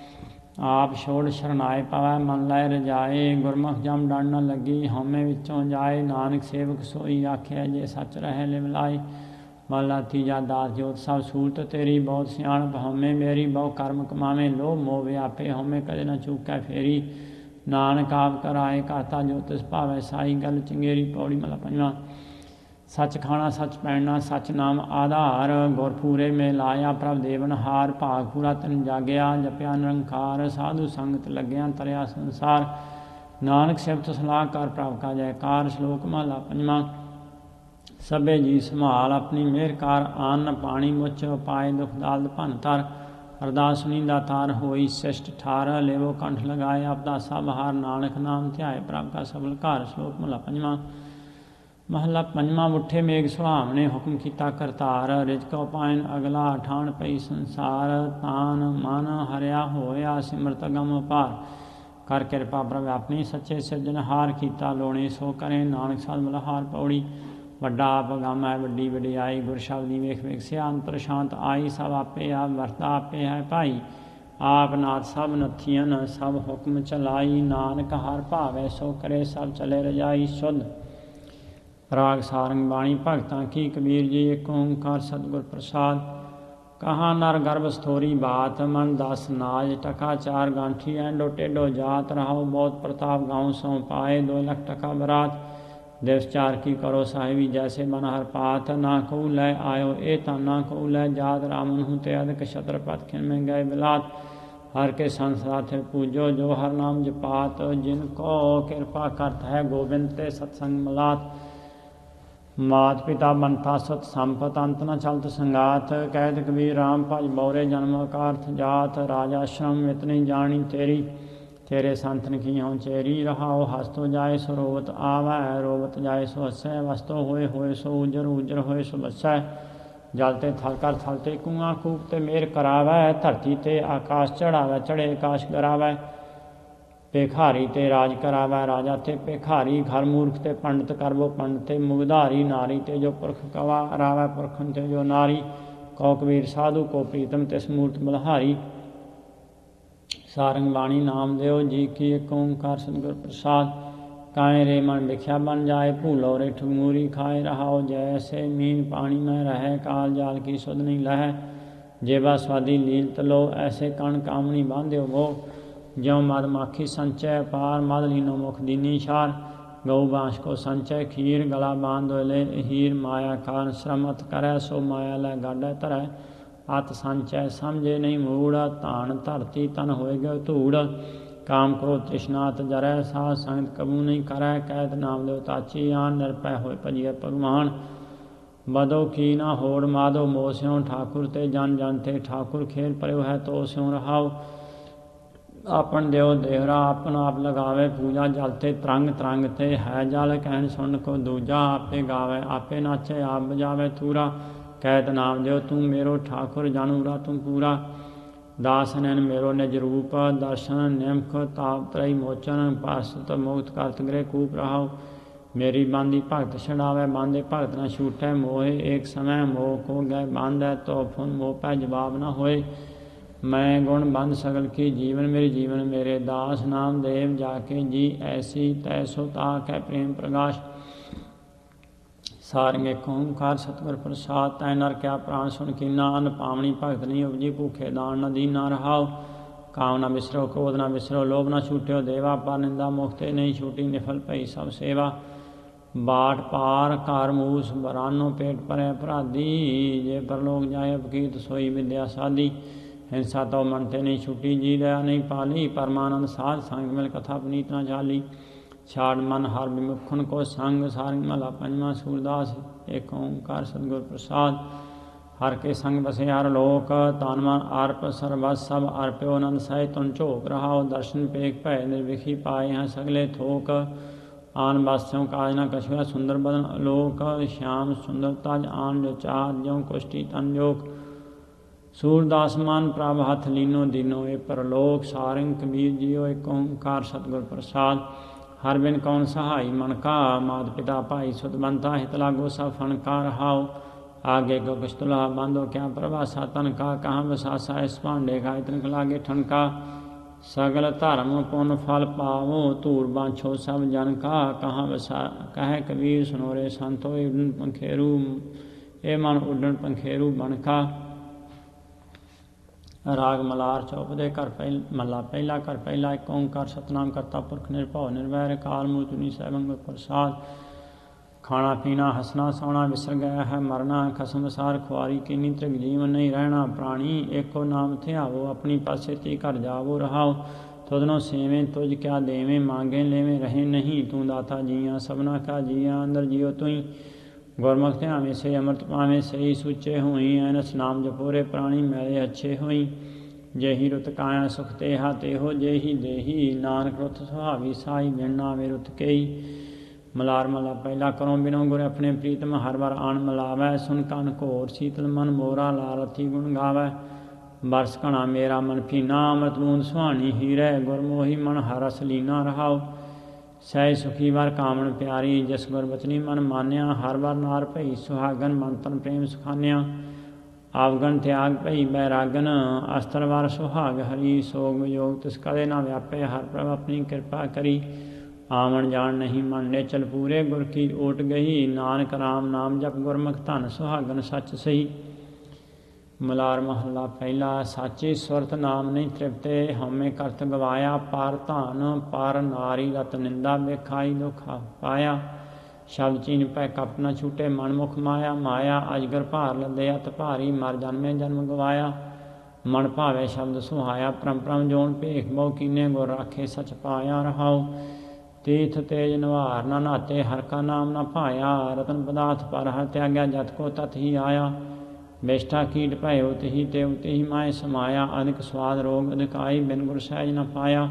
ਆਪ ਛੋੜ ਸ਼ਰਨਾਏ ਪਵੈ ਮਨ ਲੈ ਰਜਾਏ। ਗੁਰਮੁਖ ਜਮ ਡੰਡ ਨਾ ਲੱਗੀ ਹਉਮੈ ਵਿੱਚੋਂ ਜਾਏ। ਨਾਨਕ ਸੇਵਕ ਸੋਈ ਆਖਿਆ ਜੇ ਸੱਚ ਰਹੇ ਲਿਵ ਲਾਏ। ਮਹਲਾ ਤੀਜਾ। ਦਾਸ ਜੋਤ ਸਭ ਸੂਰਤ ਤੇਰੀ ਬਹੁਤ ਸਿਆਣਪ ਹਉਮੈ ਮੇਰੀ। ਬਹੁ ਕਰਮ ਕਮਾਵੇਂ ਲੋਭ ਮੋਹ ਵਿਆਪੇ ਹਉਮੈ ਕਦੇ ਨਾ ਚੂਕੈ ਫੇਰੀ। ਨਾਨਕ ਆਪ ਕਰਾਏ ਕਰਤਾ ਜੋ ਤਿਸ ਭਾਵੈ ਸਾਈ। ਗੱਲ ਚੰਗੇਰੀ। ਪੌੜੀ। ਮਹਲਾ ਪੰਜਵਾਂ। ਸੱਚ ਖਾਣਾ ਸੱਚ ਪੈਣਾ ਸੱਚ ਨਾਮ ਆਧਾਰ। ਗੁਰ ਪੂਰੇ ਮੇ ਲਾਇਆ ਪ੍ਰਭ ਦੇਵਨ ਹਾਰ। ਭਾਗ ਪੂਰਾ ਤਿਨ ਜਾਗਿਆ ਜਪਿਆ ਨਿਰੰਕਾਰ। ਸਾਧੂ ਸੰਗਤ ਲੱਗਿਆ ਤਰਿਆ ਸੰਸਾਰ। ਨਾਨਕ ਸਿਫਤ ਸਲਾਹ ਕਰ ਪ੍ਰਭ ਕਾ ਜੈਕਾਰ। ਸ਼ਲੋਕ ਮਹਲਾ ਪੰਜਵਾਂ। ਸਭੇ ਜੀ ਸੰਭਾਲ ਆਪਣੀ ਮਿਹਰ ਕਰ। ਅੰਨ ਪਾਣੀ ਮੁੱਚ ਪਾਏ ਦੁਖ ਦਾਲਦ ਭੰਨ ਤਰ। अरदास सुनी दातार होई शिष्ट ठार लेवो कंठ लगाए आपदा सब हार नानक नाम ध्याए प्रभ का सबल घर श्लोक महला पंजवां महला पंजवां उठे मेघ सुहावने हुक्म कीता करतार रिजको पायन अगला ठाण पई संसार तान मन हरिया होया सिमरत गम पार कर किरपा प्रभ अपनी सच्चे सिरजनहार कीता लोणे सो करे नानक साध मलहार पौड़ी ਵੱਡਾ ਆਪ ਗਮ ਹੈ ਵੱਡੀ ਵਡਿਆਈ ਗੁਰ ਸ਼ਬਦੀ ਵੇਖ ਵੇਖਿਆ ਅੰਤਰ ਸ਼ਾਂਤ ਆਈ ਸਭ ਆਪੇ ਆਪ ਵਰਤਾ ਆਪੇ ਹੈ ਭਾਈ ਆਪ ਨਾਥ ਸਭ ਨਥੀਆਂ ਸਭ ਹੁਕਮ ਚਲਾਈ ਨਾਨਕ ਹਰ ਭਾਵੈ ਸੋ ਕਰੇ ਸਭ ਚਲੇ ਰਜਾਈ ਸੁਧ ਰਾਗ ਸਾਰੰਗ ਬਾਣੀ ਭਗਤਾਂ ਕੀ ਕਬੀਰ ਜੀ ਏਕ ਓੰਕਾਰ ਸਤਿਗੁਰ ਪ੍ਰਸਾਦ ਕਹਾ ਨਰ ਗਰਭ ਸਥੋਰੀ ਬਾਤ ਮਨ ਦਸ ਨਾਜ ਟਕਾ ਚਾਰ ਗਾਂਠੀ ਐਂਡੋ ਟੇਡੋ ਜਾਤ ਰਹਾਉ ਬਹੁਤ ਪ੍ਰਤਾਪ ਗਾਉ ਸੋ ਪਾਏ ਦੋ ਲੱਖ ਟਕਾ ਬਰਾਤ दिवस चार की करो साहिबी जैसे मन हर पात ना को लै आयो ए ताना को लै जात रामन हूँ ते अधिक छत्रपत खिन में गए बिलात हर के संसाथ पूजो जो हर नाम जपात जिनको कृपा करत है गोविंद ते सत्संग मलात मात पिता बनता सत संपत अंत न चलत संगात कैद कबीर राम भज बौरे जन्म कार्थ जात राजाश्रम इतनी जानी तेरी तेरे संतन की हों चेरी रहाओ हस्तो जाए सो रोवत आवै रोवत जाए सो हसै वस्तो होए होए सो उजर उजर होए सो बसै जलते थल कर थलते कुआं कूपते मेर करावै धरती ते आकाश चढ़ावै चढ़े आकाश करावै पेखारी ते राज करावै राजा ते पेखारी घर मूर्ख ते पंडित करबो पंडित ते मुगधारी नारी ते जो पुरख कवा रावै पुरखन ते जो नारी कौ कबीर साधु को प्रीतम तिस मूर्त बलहारी सारंग बाणी नाम देव जी की एक ओंकार सतगुर प्रसाद काए रे मन लिख्या बन जाए भूलो रे ठगमूरी खाए रहाओ जैसे मीन पानी में रहे काल जाल की सुध नहीं लह जेबा स्वादी लील तलो ऐसे कण कामनी बांध्यो वो ज्यों मद माखी संचय पार मद लीनो मुख दीनी शार गौ बांस को संचय खीर गला बांधो ले हीर माया कारण श्रमत करे सो माया लै गाडै धरै अत संचय समझे नहीं मूड़ धान धरती तन होए गए धूड़ काम क्रोध तृष्णात जरै साध संगत कबू नहीं करै कैद नाम लो ताची आन निरपै होए भजिए भगवान बदो की ना होड़ माधो मोह स्यों ठाकुर ते जन जन ते ठाकुर खेल परयो है तो स्यों रहाओ आपन देव देहरा आपन आप लगावे पूजा जलते तरंग तरंग ते है जल कहन सुन को दूजा आपे गावे आपे नाचे आप बजावे तूरा कैद नाम देव तू मेरो ठाकुर जानूरा तू पूरा दास नैन मेरो निज रूप दर्शन निमख ताप त्रय मोचन पासत मुक्त करत गृह कूप रहाओ मेरी बांधी भगत छड़ावे बांधे भगत न छूटै मोहे एक समय मोह को गए बांधै तो फुन मोह पै जवाब न होए मैं गुण बंद सकल की जीवन मेरे जीवन मेरे दास नाम देव जाके जी ऐसी तैसो ताक है प्रेम प्रकाश सारंगे ओंकार सतगुर प्रसाद तै नर क्या प्राण सुन कीना अन्न पावनी भगत नहीं उपजी भूखे दान न दीना रहाओ काम न बिसरो क्रोध न बिसरो लोभ न छूट्यो देवा पर निंदा मुक्ते नहीं छूटी निफल पई सब सेवा बाट पार कार मूस बरानो पेट परै अपराधी जे परलोक जाए अपकीत सोई विद्या साधी हिंसा तो मन ते नहीं छूटी जी दया नहीं पाली परमानंद साध संग मिल कथा पुनीत न चाली छाड़ मन हर विमुखन को संग सारंग मला पंजवा सूरदास एक ओंकार सतगुर प्रसाद हर के संग बसे हर लोक तान मन अर्प सर्वस सब अर्प्यो नंद सह तुन झोक रहाओ दर्शन पेख भय निर्विखी पाए हैं सगले थोक आन बास्यों काज न कछुआ सुंदर बदन आलोक श्याम सुंदर तज आन जो चार ज्यों कुष्टि तन जोक सूरदास मान प्रभ हथ लीनो दीनो ए परलोक सारंग कबीर जियो एक ओंकार सतगुर प्रसाद हर बिन कौन सहाय मन का मात पिता भाई सुत बनता हित लागो सब फनका रहाओ आगे को कस्तुला बांधो क्या प्रभासा तन का कहाँ बसासा इस पांडे का इतन लागे ठनका सगल धर्म पुन फल पावो धूर बांछो सब जन का कहाँ बसा कह कबीर सुनोरे संतो उडन पंखेरू ए मन उडन पंखेरू बनका राग मलार चौपदे कर पहल मल्ला पहला कर पहला एक ओंकार सतनाम करता पुरख निर्भव निर्वैर काल मूर्त नी सैभंग प्रसाद खाना पीना हंसना सोना विसर गया है मरना खसम सार खुआरी कीनी त्रिग जीवन नहीं रहना प्राणी एको नाम थे आवो अपनी पासे ती कर जावो रहाओ तुदनो सेवें तुझ क्या देवें मांगे लेवें रहे नहीं तू दाता जिया सबना का जिया अंदर जियो तुई गुरमुख ध्यावे से अमृत पावे सही सुचे हुई ऐनस नाम जपोरे प्राणी मैले अच्छे हुई जेहि रुत काया सुख तेहा तेहो जेहि देही नानक रुत सुहावी साई बिन नावे रुत केई। मलार महला पहला करो बिनो गुर अपने प्रीतम हर बार आन मिलावै सुन कन घोर शीतल मन मोरा लारथी गुण गावै। बरस घना मेरा मन फीना अमृत बूंद सुहानी हीरै गुर मोही मन हर रस लीना रहाओ। सह सुखी वर कामन प्यारी जिस गुर बचनी मन मान्या हर बार नार भई सुहागन मन तन प्रेम सुखान्या। आवगन त्याग भई बैरागन अस्त्र वार सुहाग हरी सोग वियोग तिस कदे न व्यापे हर प्रभ अपनी कृपा करी। आवन जान नहीं मन नेचल पूरे गुर की ओट गई नानक राम नाम जप गुरमुख धन सुहागन सच सही। मलार महला पहला साची सुरत नाम नहीं तृप्ते हमें करत गवाया पार धान पार नारी रत निंदा बेखाई दुखा पाया। शब्द चीन पै कप न छूटे मन मुख माया माया अजगर भार लदे अत भारी मर जन्मे जन्म गवाया। मन भावे शब्द सुहाया परम परम जोन भेख बहु कीने गुर राखे सच पाया रहाओ। तीर्थ तेज नवार न नाते हर का नाम न पाया रतन पदार्थ पर हर त्याग्या जत को तत ही आया। बेष्टा कीट भय उत ही ते उत ही माए समाया अधिक स्वाद रोग अधिकाई बिन गुर सहज न पाया।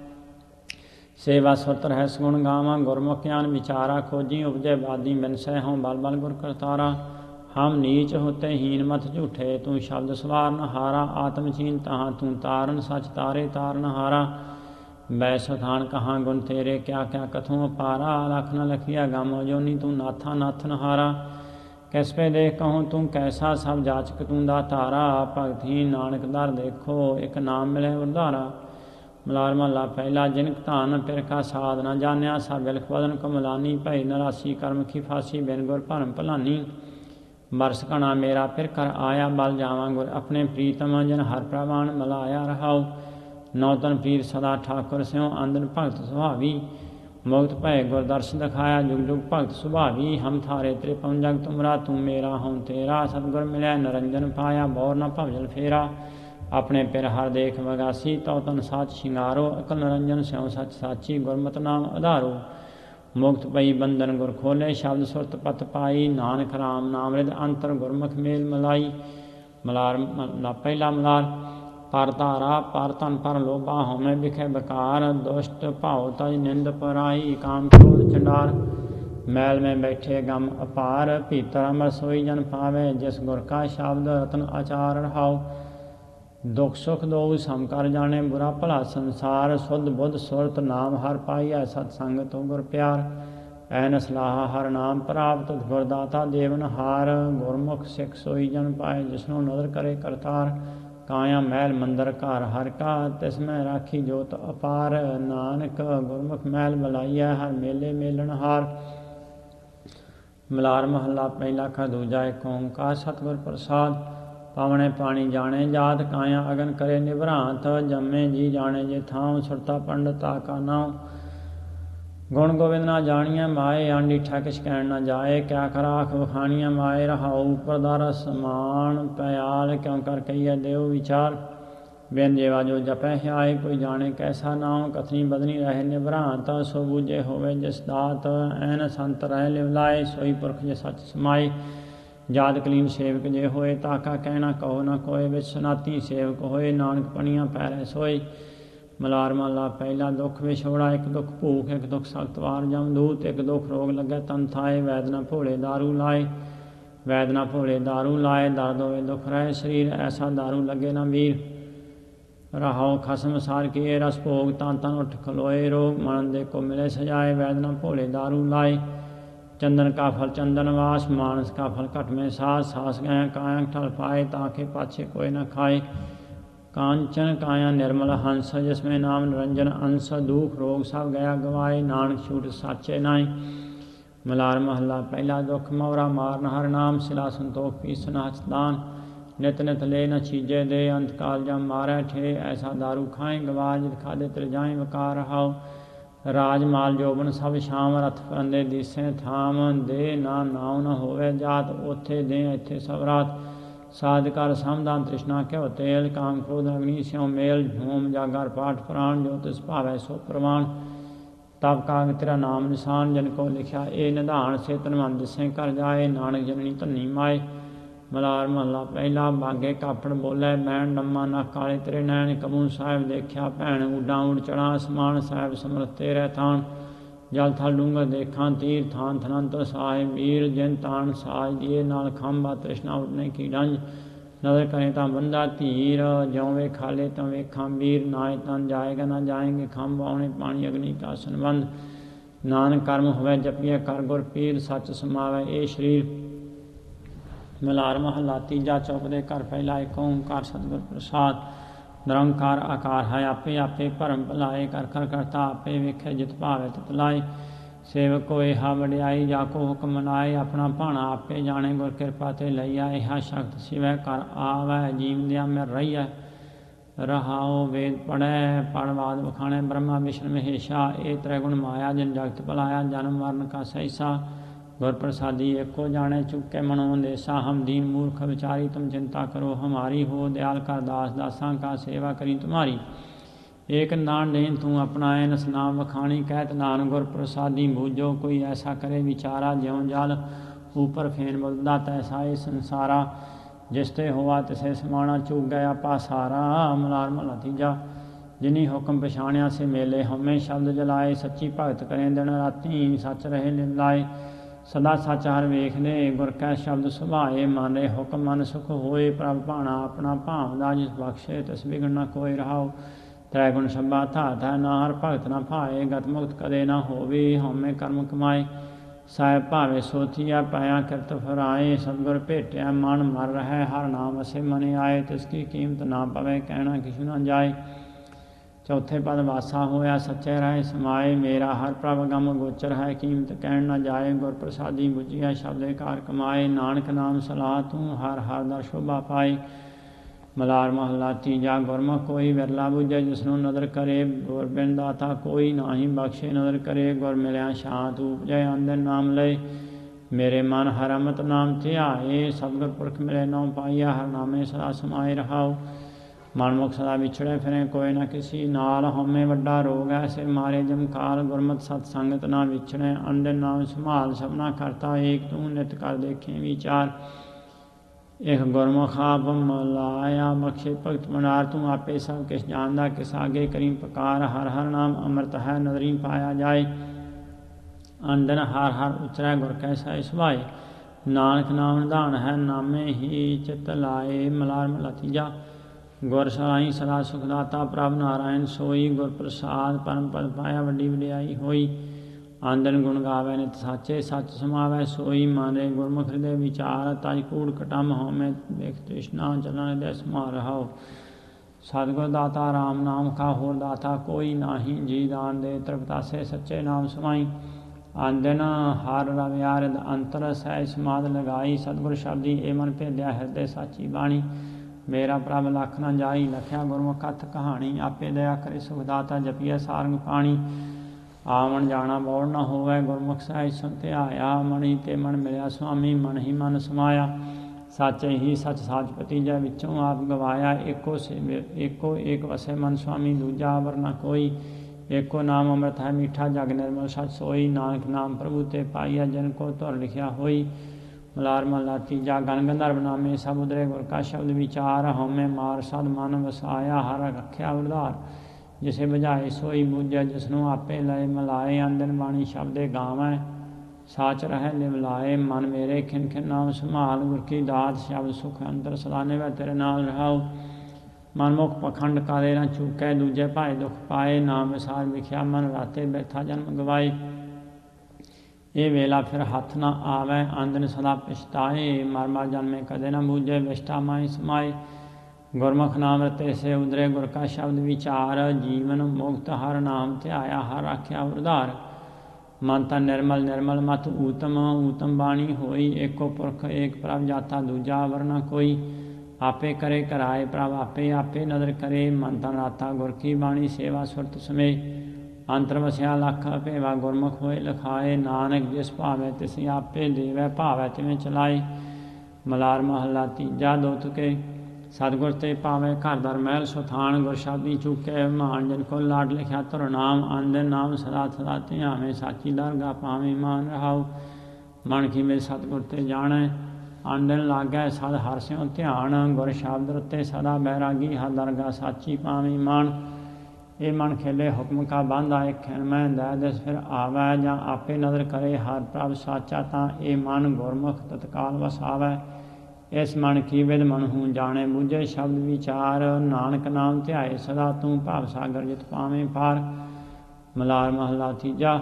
सेवा सुत रह सगुण गावा गुरमुख ज्ञान विचारा खोजी उपजे बादी बिन सह हों बल बल गुर करतारा। हम नीच होते हीन मत झूठे तू शब्द सवार न हारा आत्म चीन तहाँ तू तारन सच तारे तारन हारा। बैसथान कहाँ गुण तेरे क्या क्या कथों पारा लख न लखिया गामो जोनी तू नाथा नाथन हारा। किस पे देख कहूँ तू कैसा सब जाचक तू दा तारा भगतहीन नानक दर देखो एक नाम मिले उधारा। मलार महला पहला जिनक धान फिर का साध न जानिया सब बिलख बदन कमलानी भई नरासी कर्म की फांसी बिन गुर भरम भलानी। बरस घना मेरा फिर कर आया बल जावा गुर अपने प्रीतम जिन हर प्रवान मलाया रहाओ। नौतन पीर सदा ठाकुर स्यों आंदन भगत सुभावी मुक्त भय गुर दर्श दिखाया जुग जुग भगत सुभावी। हम थारे त्रिपम जग तुमरा तू मेरा हूँ तेरा सतगुर मिलै निरंजन पाया बोर न भवजल फेरा। अपने पिर हर देख बगासी तौ तन साच शिंगारो अकल निरंजन स्यों सच साची गुरमत नाम आधारो। मुक्त पई बंधन गुर खोले शब्द सुरत पत पाई नानक राम नाम रिद अंतर गुरमुख मेल मलाई। मलार पहला मलार पर धारा पर तन पर लोभा होमे बिखे बकार दुष्ट भाव तज निंद पराई काम क्रोध चंडार। मैल में बैठे गम अपार भीतर अमर सोई जन पावे जिस गुर का शब्द रतन आचार रहाओ। दुख सुख दो सम कर जाने बुरा भला संसार शुद्ध बुद्ध सुरत नाम हर पाइया सत्संग तो गुर प्यार। ऐन सलाह हर नाम प्राप्त गुरदाता देवन हार गुरमुख सिख सोई जन पाए जिसनो नदर करे करतार। काया महल मंदिर घर हर का तिसमें राखी जोत अपार नानक गुरमुख महल बलाइया हर मेले मेलन हार। मलार महला पहला का दूजा एक ओंकार सतगुर प्रसाद। पावने पानी जाने जात काया अगन करे निभ्रांत जम्मे जी जाने जे थाव सुरता पंडिता का नाम। गुण गोविंद ना जानिया माए आंडी ठकिश कहन न जाए क्या खराख वखानिया माए रहाऊ परदारा समान प्याल क्यों कर कहिए देव विचार। बिन जेवा जो जपै आए कोई जाने कैसा नाम कथनी बदनी रहे निभ्रांत सो बूझे होवे जिस दात। ऐन संत रह लिवलाए सोई पुरख जे सच समाए जाद कलीन सेवक जे होए ताका कहना कहो न कोय विच सनाती सेवक होए नानक पनिया पैरै सोए। मलार महला पहला दुख विछोड़ा एक दुख भूख एक दुख सख्तवार जमदूत एक दुख रोग लगे तन थाए वैद न भोले दारू लाए। वैद न भोले दारू लाए दर्द होए दुख रहे शरीर ऐसा दारू लगे न वीर। रहाओ खसम सार किए रस भोग तान तन उठ खलोए रोग मन दे को मिले सजाए वैद न भोले दारू लाए। चंदन का फल चंदन वास मानस का फल घट में सास सास गए काया ठल पाए ताके पाछे कोई न खाए। कांचन काया निर्मल हंस जिसमें नाम निरंजन अंश दुख रोग सब गया गवाए नानक छूट साचे नाय। मलार महला पहला दुख मोरा मारन हर नाम सिला संतोख पीसन हचदान। नित नित ले न चीजे दे अंत काल जब मारै ठे ऐसा दारू खाए गवाज खादे तिर जाए वकार रहाओ। राज माल जोबन सब शाम रथ फरंदे दिसे थाम दे ना नाव न होवे जात ओथे दे इथे सब रात। साध कर समदान तृष्णा क्यों तेल काम क्रोध अग्नि स्यों मेल झूम जागर पाठ प्राण जो तिस भावै सो प्रमाण। तब काग तेरा नाम निशान जन को लिखा ए निधान से तन मन दिसे कर जाए नानक जननी धनी माए। ਮਲਾਰ ਮਹੱਲਾ ਪਹਿਲਾ। ਬਾਗੇ ਕਾਪੜ ਬੋਲੇ ਬੈਣ ਡੰਮਾ ਨਾ ਕਾਲੇ ਤੇਰੇ ਨੈਣ ਕਬੂ ਸਾਹਿਬ ਦੇਖਿਆ ਭੈਣ ਉਡਾਂ ਉਡ ਚੜਾ ਅਸਮਾਨ ਸਾਹਿਬ ਸਮਰਥ ਤੇਰੇ ਥਾਨ ਜਲ ਥਲ ਡੂੰਗਰ ਦੇਖਾਂ ਤੀਰ ਥਾਨ ਥਨੰਤ ਸਾਹਿਬ ਵੀਰ ਜਿਨ ਤਾਨ ਸਾਜ ਦੀਏ ਨਾਲ ਖੰਭਾ ਤ੍ਰਿਸ਼ਨਾ ਉਡਨੇ ਕੀ ਡੰਜ ਨਜ਼ਰ ਕਰੇ ਤਾਂ ਬੰਦਾ ਧੀਰ ਜਿਉਂ ਵੇ ਖਾਲੇ ਤਾਂ ਵੇਖਾਂ ਵੀਰ ਨਾਏ ਤਨ ਜਾਏਗਾ ਨਾ ਜਾਏਂਗੇ ਖੰਭ ਆਉਣੇ ਪਾਣੀ ਅਗਨੀ ਕਾ ਸੰਬੰਧ ਨਾਨਕ ਕਰਮ ਹੋਵੇ ਜਪੀਏ ਕਰ ਗੁਰ ਪੀਰ ਸੱਚ ਸਮਾਵੇ ਇਹ ਸਰੀਰ। ਮਲਾਰ ਮਹੱਲਾ ਤੀਜਾ। ਚੌਕ ਦੇ ਘਰ ਪਹਿਲਾ। ਏਕ ਓਂਕਾਰ ਸਤਿਗੁਰ ਪ੍ਰਸਾਦ। ਨਿਰੰਕਾਰ ਆਕਾਰ ਹੈ ਆਪੇ ਆਪੇ ਭਰਮ ਭੁਲਾਏ ਕਰ ਕਰ ਕਰਤਾ ਆਪੇ ਵੇਖੇ ਜਿਤ ਭਾਵੇ ਤਿਤ ਲਾਏ ਸੇਵਕ ਹੋਏ ਹਾ ਵਡਿਆਈ ਜਾ ਕੋ ਹੁਕਮ ਮਨਾਏ ਆਪਣਾ ਭਾਣਾ ਆਪੇ ਜਾਣੇ ਗੁਰ ਕਿਰਪਾ ਤੇ ਲਈਆ ਇਹਾ ਸ਼ਕਤ ਸਿਵੈ ਕਰ ਆਵੈ ਜੀਵਦਿਆਂ ਮੈਂ ਰਹੀਐ ਰਹਾਉ ਵੇਦ ਪੜ੍ਹੈ ਪੜਵਾਦ ਵਖਾਣੈ ਬ੍ਰਹਮਾ ਵਿਸ਼ਨ ਮਹੇਸ਼ਾ ਇਹ ਤ੍ਰੈਗੁਣ ਮਾਇਆ ਜਿਨ ਜਗਤ ਭਲਾਇਆ ਜਨਮ ਮਰਨ ਕਾ ਸਹਿਸਾ ਗੁਰ ਪ੍ਰਸਾਦੀ ਏਕੋ ਜਾਣੇ ਚੁੱਕੇ ਮਨੋ ਦੇਸਾ ਹਮ दीन मूर्ख विचारी तुम चिंता करो हमारी हो दयाल कर दास दासा का सेवा करी तुम्हारी एक नान देन तू अपनाए नसनाम वखाणी कहत नान गुर प्रसादी बूझो कोई ऐसा करे विचारा ज्यों जल ऊपर फेन बददा तैसा ये संसारा जिसते हुआ तिसे समाना चूक गया पासारा। मलार महला तीजा। जिनी हुक्म पछाणिया से मेले हमें शब्द जलाए सच्ची भगत करें दिन राती सच रहे लिव लाए सदा सच हर वेखदे गुर कै शब्द सुभाए माने हुक्म मन सुख होए प्रभ भाणा अपना भावदा जिस बख्शे तिस बिगड़ न कोई रहाओ त्रैगुण शब्बा धात है ना हर भगत न भाए गत मुक्त कदे न होवे हमें कर्म कमाए साहिब भावे सोथिया पाया किरत फराए सतगुर भेटिया मन मर रहा हर नाम असे मने आए तिसकी कीमत ना पवे कहना किछु न जाए। चौथे पद वासा होया सच्चे रहे समाए मेरा हर प्रभ गम गोचर है कीमत कहन न जाए गुर प्रसादी बुझिया शब्द कार कमाए नानक नाम सलाह तू हर हर दा शोभा पाए। मलार महला तीजा। गुरमुख कोई विरला बुझे जिसनों नदर करे गुर बिन दाता कोई नाही बख्शे नदर करे गुर मिलिया शांत उपजे अंदर नाम लय मेरे मन हर अमृत नाम ध्याए सतगुर पुरख मिले नौ पाइया हर नामे सदा समाए रहाओ। मनमुख सदा विछड़े फिरे कोई न किसी नाल हमें वड्डा रोग है सिर मारे जमकाल गुरमत सतसंगत ना विछड़े अंदर नाम संभाल सबना करता एक तू नित कर देखें विचार एक गुरमुख आप मलाया बख्शे भगत मनार तू आपे सब किस जानदा किस आगे करी पुकार हर हर नाम अमृत है नदरी पाया जाए अंदन हर हर उचरै गुर कैसा सुभाए नानक नाम निधान है नामे ही चित लाए। मलार महला तीजा। गुर सराई सदा सुखदाता प्रभ नारायण सोई गुर प्रसाद परम पद पाया वड्डी वड्याई होई आंदन गुण गावे नित साचे सच समावे सोई माने गुरमुख हृदय विचार तज कूड़ कटम होमे देख तृष्णा चलन हृदय समा रहाओ। सतगुर दाता राम नाम का होर दाता कोई नाही जी दान दे तृप्तासे सच्चे नाम समाई आंदन हर रवियार अंतर सह समाध लगाई सतगुर शब्दी ए मन भेद्या हृदय साची बाणी मेरा प्रभ लख न जाई लख्या गुरमुख कथ कहानी आपे दया करे सुखदाता जपिया सारंग पानी आवन जाना बौड़ न होवे गुरमुख सहज सुनत्याया मणि ते मन मिलिया स्वामी मन ही मन समाया सच ही सच साच भतीजा विचों आप गवाया एको से एको एक वसे मन स्वामी दूजा अवर न कोई एको नाम अमृत है मीठा जग निर्मल सच सोई नानक नाम प्रभु ते पाइया जिन को तुर लिखिया होई। मलार महला तीजा। गण गंधर्व नामे सब उदरे गुर का शब्द विचार हमें मार सद मन वसाया हर रख्या उधार जिसे बजाए सोई बूझे जिसनों आपे लय मलाए अंदन बाणी शब्दे गावै साच रह लिव लाए मन मेरे खिन खिन नाम संभाल गुर की दात शब्द सुख अंतर सलाने वै तेरे नाल रहाओ। मनमुख पखंड करे न चूकै दूजे भाए दुख पाए नाम विसार विख्या मन राते बैठा जन्म गवाए ये वेला फिर हथ न आवे आंदन सदा पछताए मर मर जन्मे कदे न बूझे विष्टा माई समाए गुरमुख नाम रते से उदरे गुर का शब्द विचार जीवन मुक्त हर नाम ध्याया हर आख्या उधार मन तन निर्मल निर्मल मत ऊतम ऊतम बाणी होई एको पुरख एक प्रभ जाता दूजा अवर न कोई आपे करे कराए प्रभ आपे आपे नदर करे मन तन राता गुर की बाणी सेवा सुरत समे अंतर वसिया लख भेवा गुरमुख होए लिखाए नानक जिस भावे तिसी आपे देवै भावै तिवें चलाए। मलार महला तीजा। दुत के सतगुर ते पावे घर दर महल सुथान गुर शब्दी चूके मान जिन को लाड लिखिया तुर नाम आंदन नाम सदा सदा ध्यावे साची दरगा पावे मान रहाओ मन की मेरे सतगुर ते जाने ਆਂਡਣ ਲਾਗੈ ਸਦ ਹਰਿ ਸਿਉ ਧਿਆਨ, ਗੁਰ ਸ਼ਬਦ ਰਤੇ ਸਦਾ ਬੈਰਾਗੀ, ਹਰ ਦਰਗਾ ਸਾਚੀ ਪਾਵੀ ਮਾਨ। ਇਹ ਮਨ ਖੇਲੇ ਹੁਕਮ ਕਾ ਬਾਂਧਾ, ਇੱਕ ਖਿਣ ਮੈਂ ਦੈ ਦਿਸ ਫਿਰ ਆਵੈ, ਜਾਂ ਆਪੇ ਨਦਰ ਕਰੇ ਹਰ ਪ੍ਰਭ ਸਾਚਾ, ਤਾਂ ਇਹ ਮਨ ਗੁਰਮੁਖ ਤਤਕਾਲ ਵਸਾਵੈ। ਇਸ ਮਨ ਕੀ ਵਿਦ ਮਨ ਹੂੰ ਜਾਣੇ ਬੂਝੇ, ਸ਼ਬਦ ਵਿਚਾਰ ਨਾਨਕ ਨਾਮ ਧਿਆਏ ਸਦਾ, ਤੂੰ ਭਾਵ ਸਾਗਰ ਜਿਤ ਪਾਵੇਂ ਪਾਰ। ਮਲਾਰ ਮਹਲਾ ਤੀਜਾ।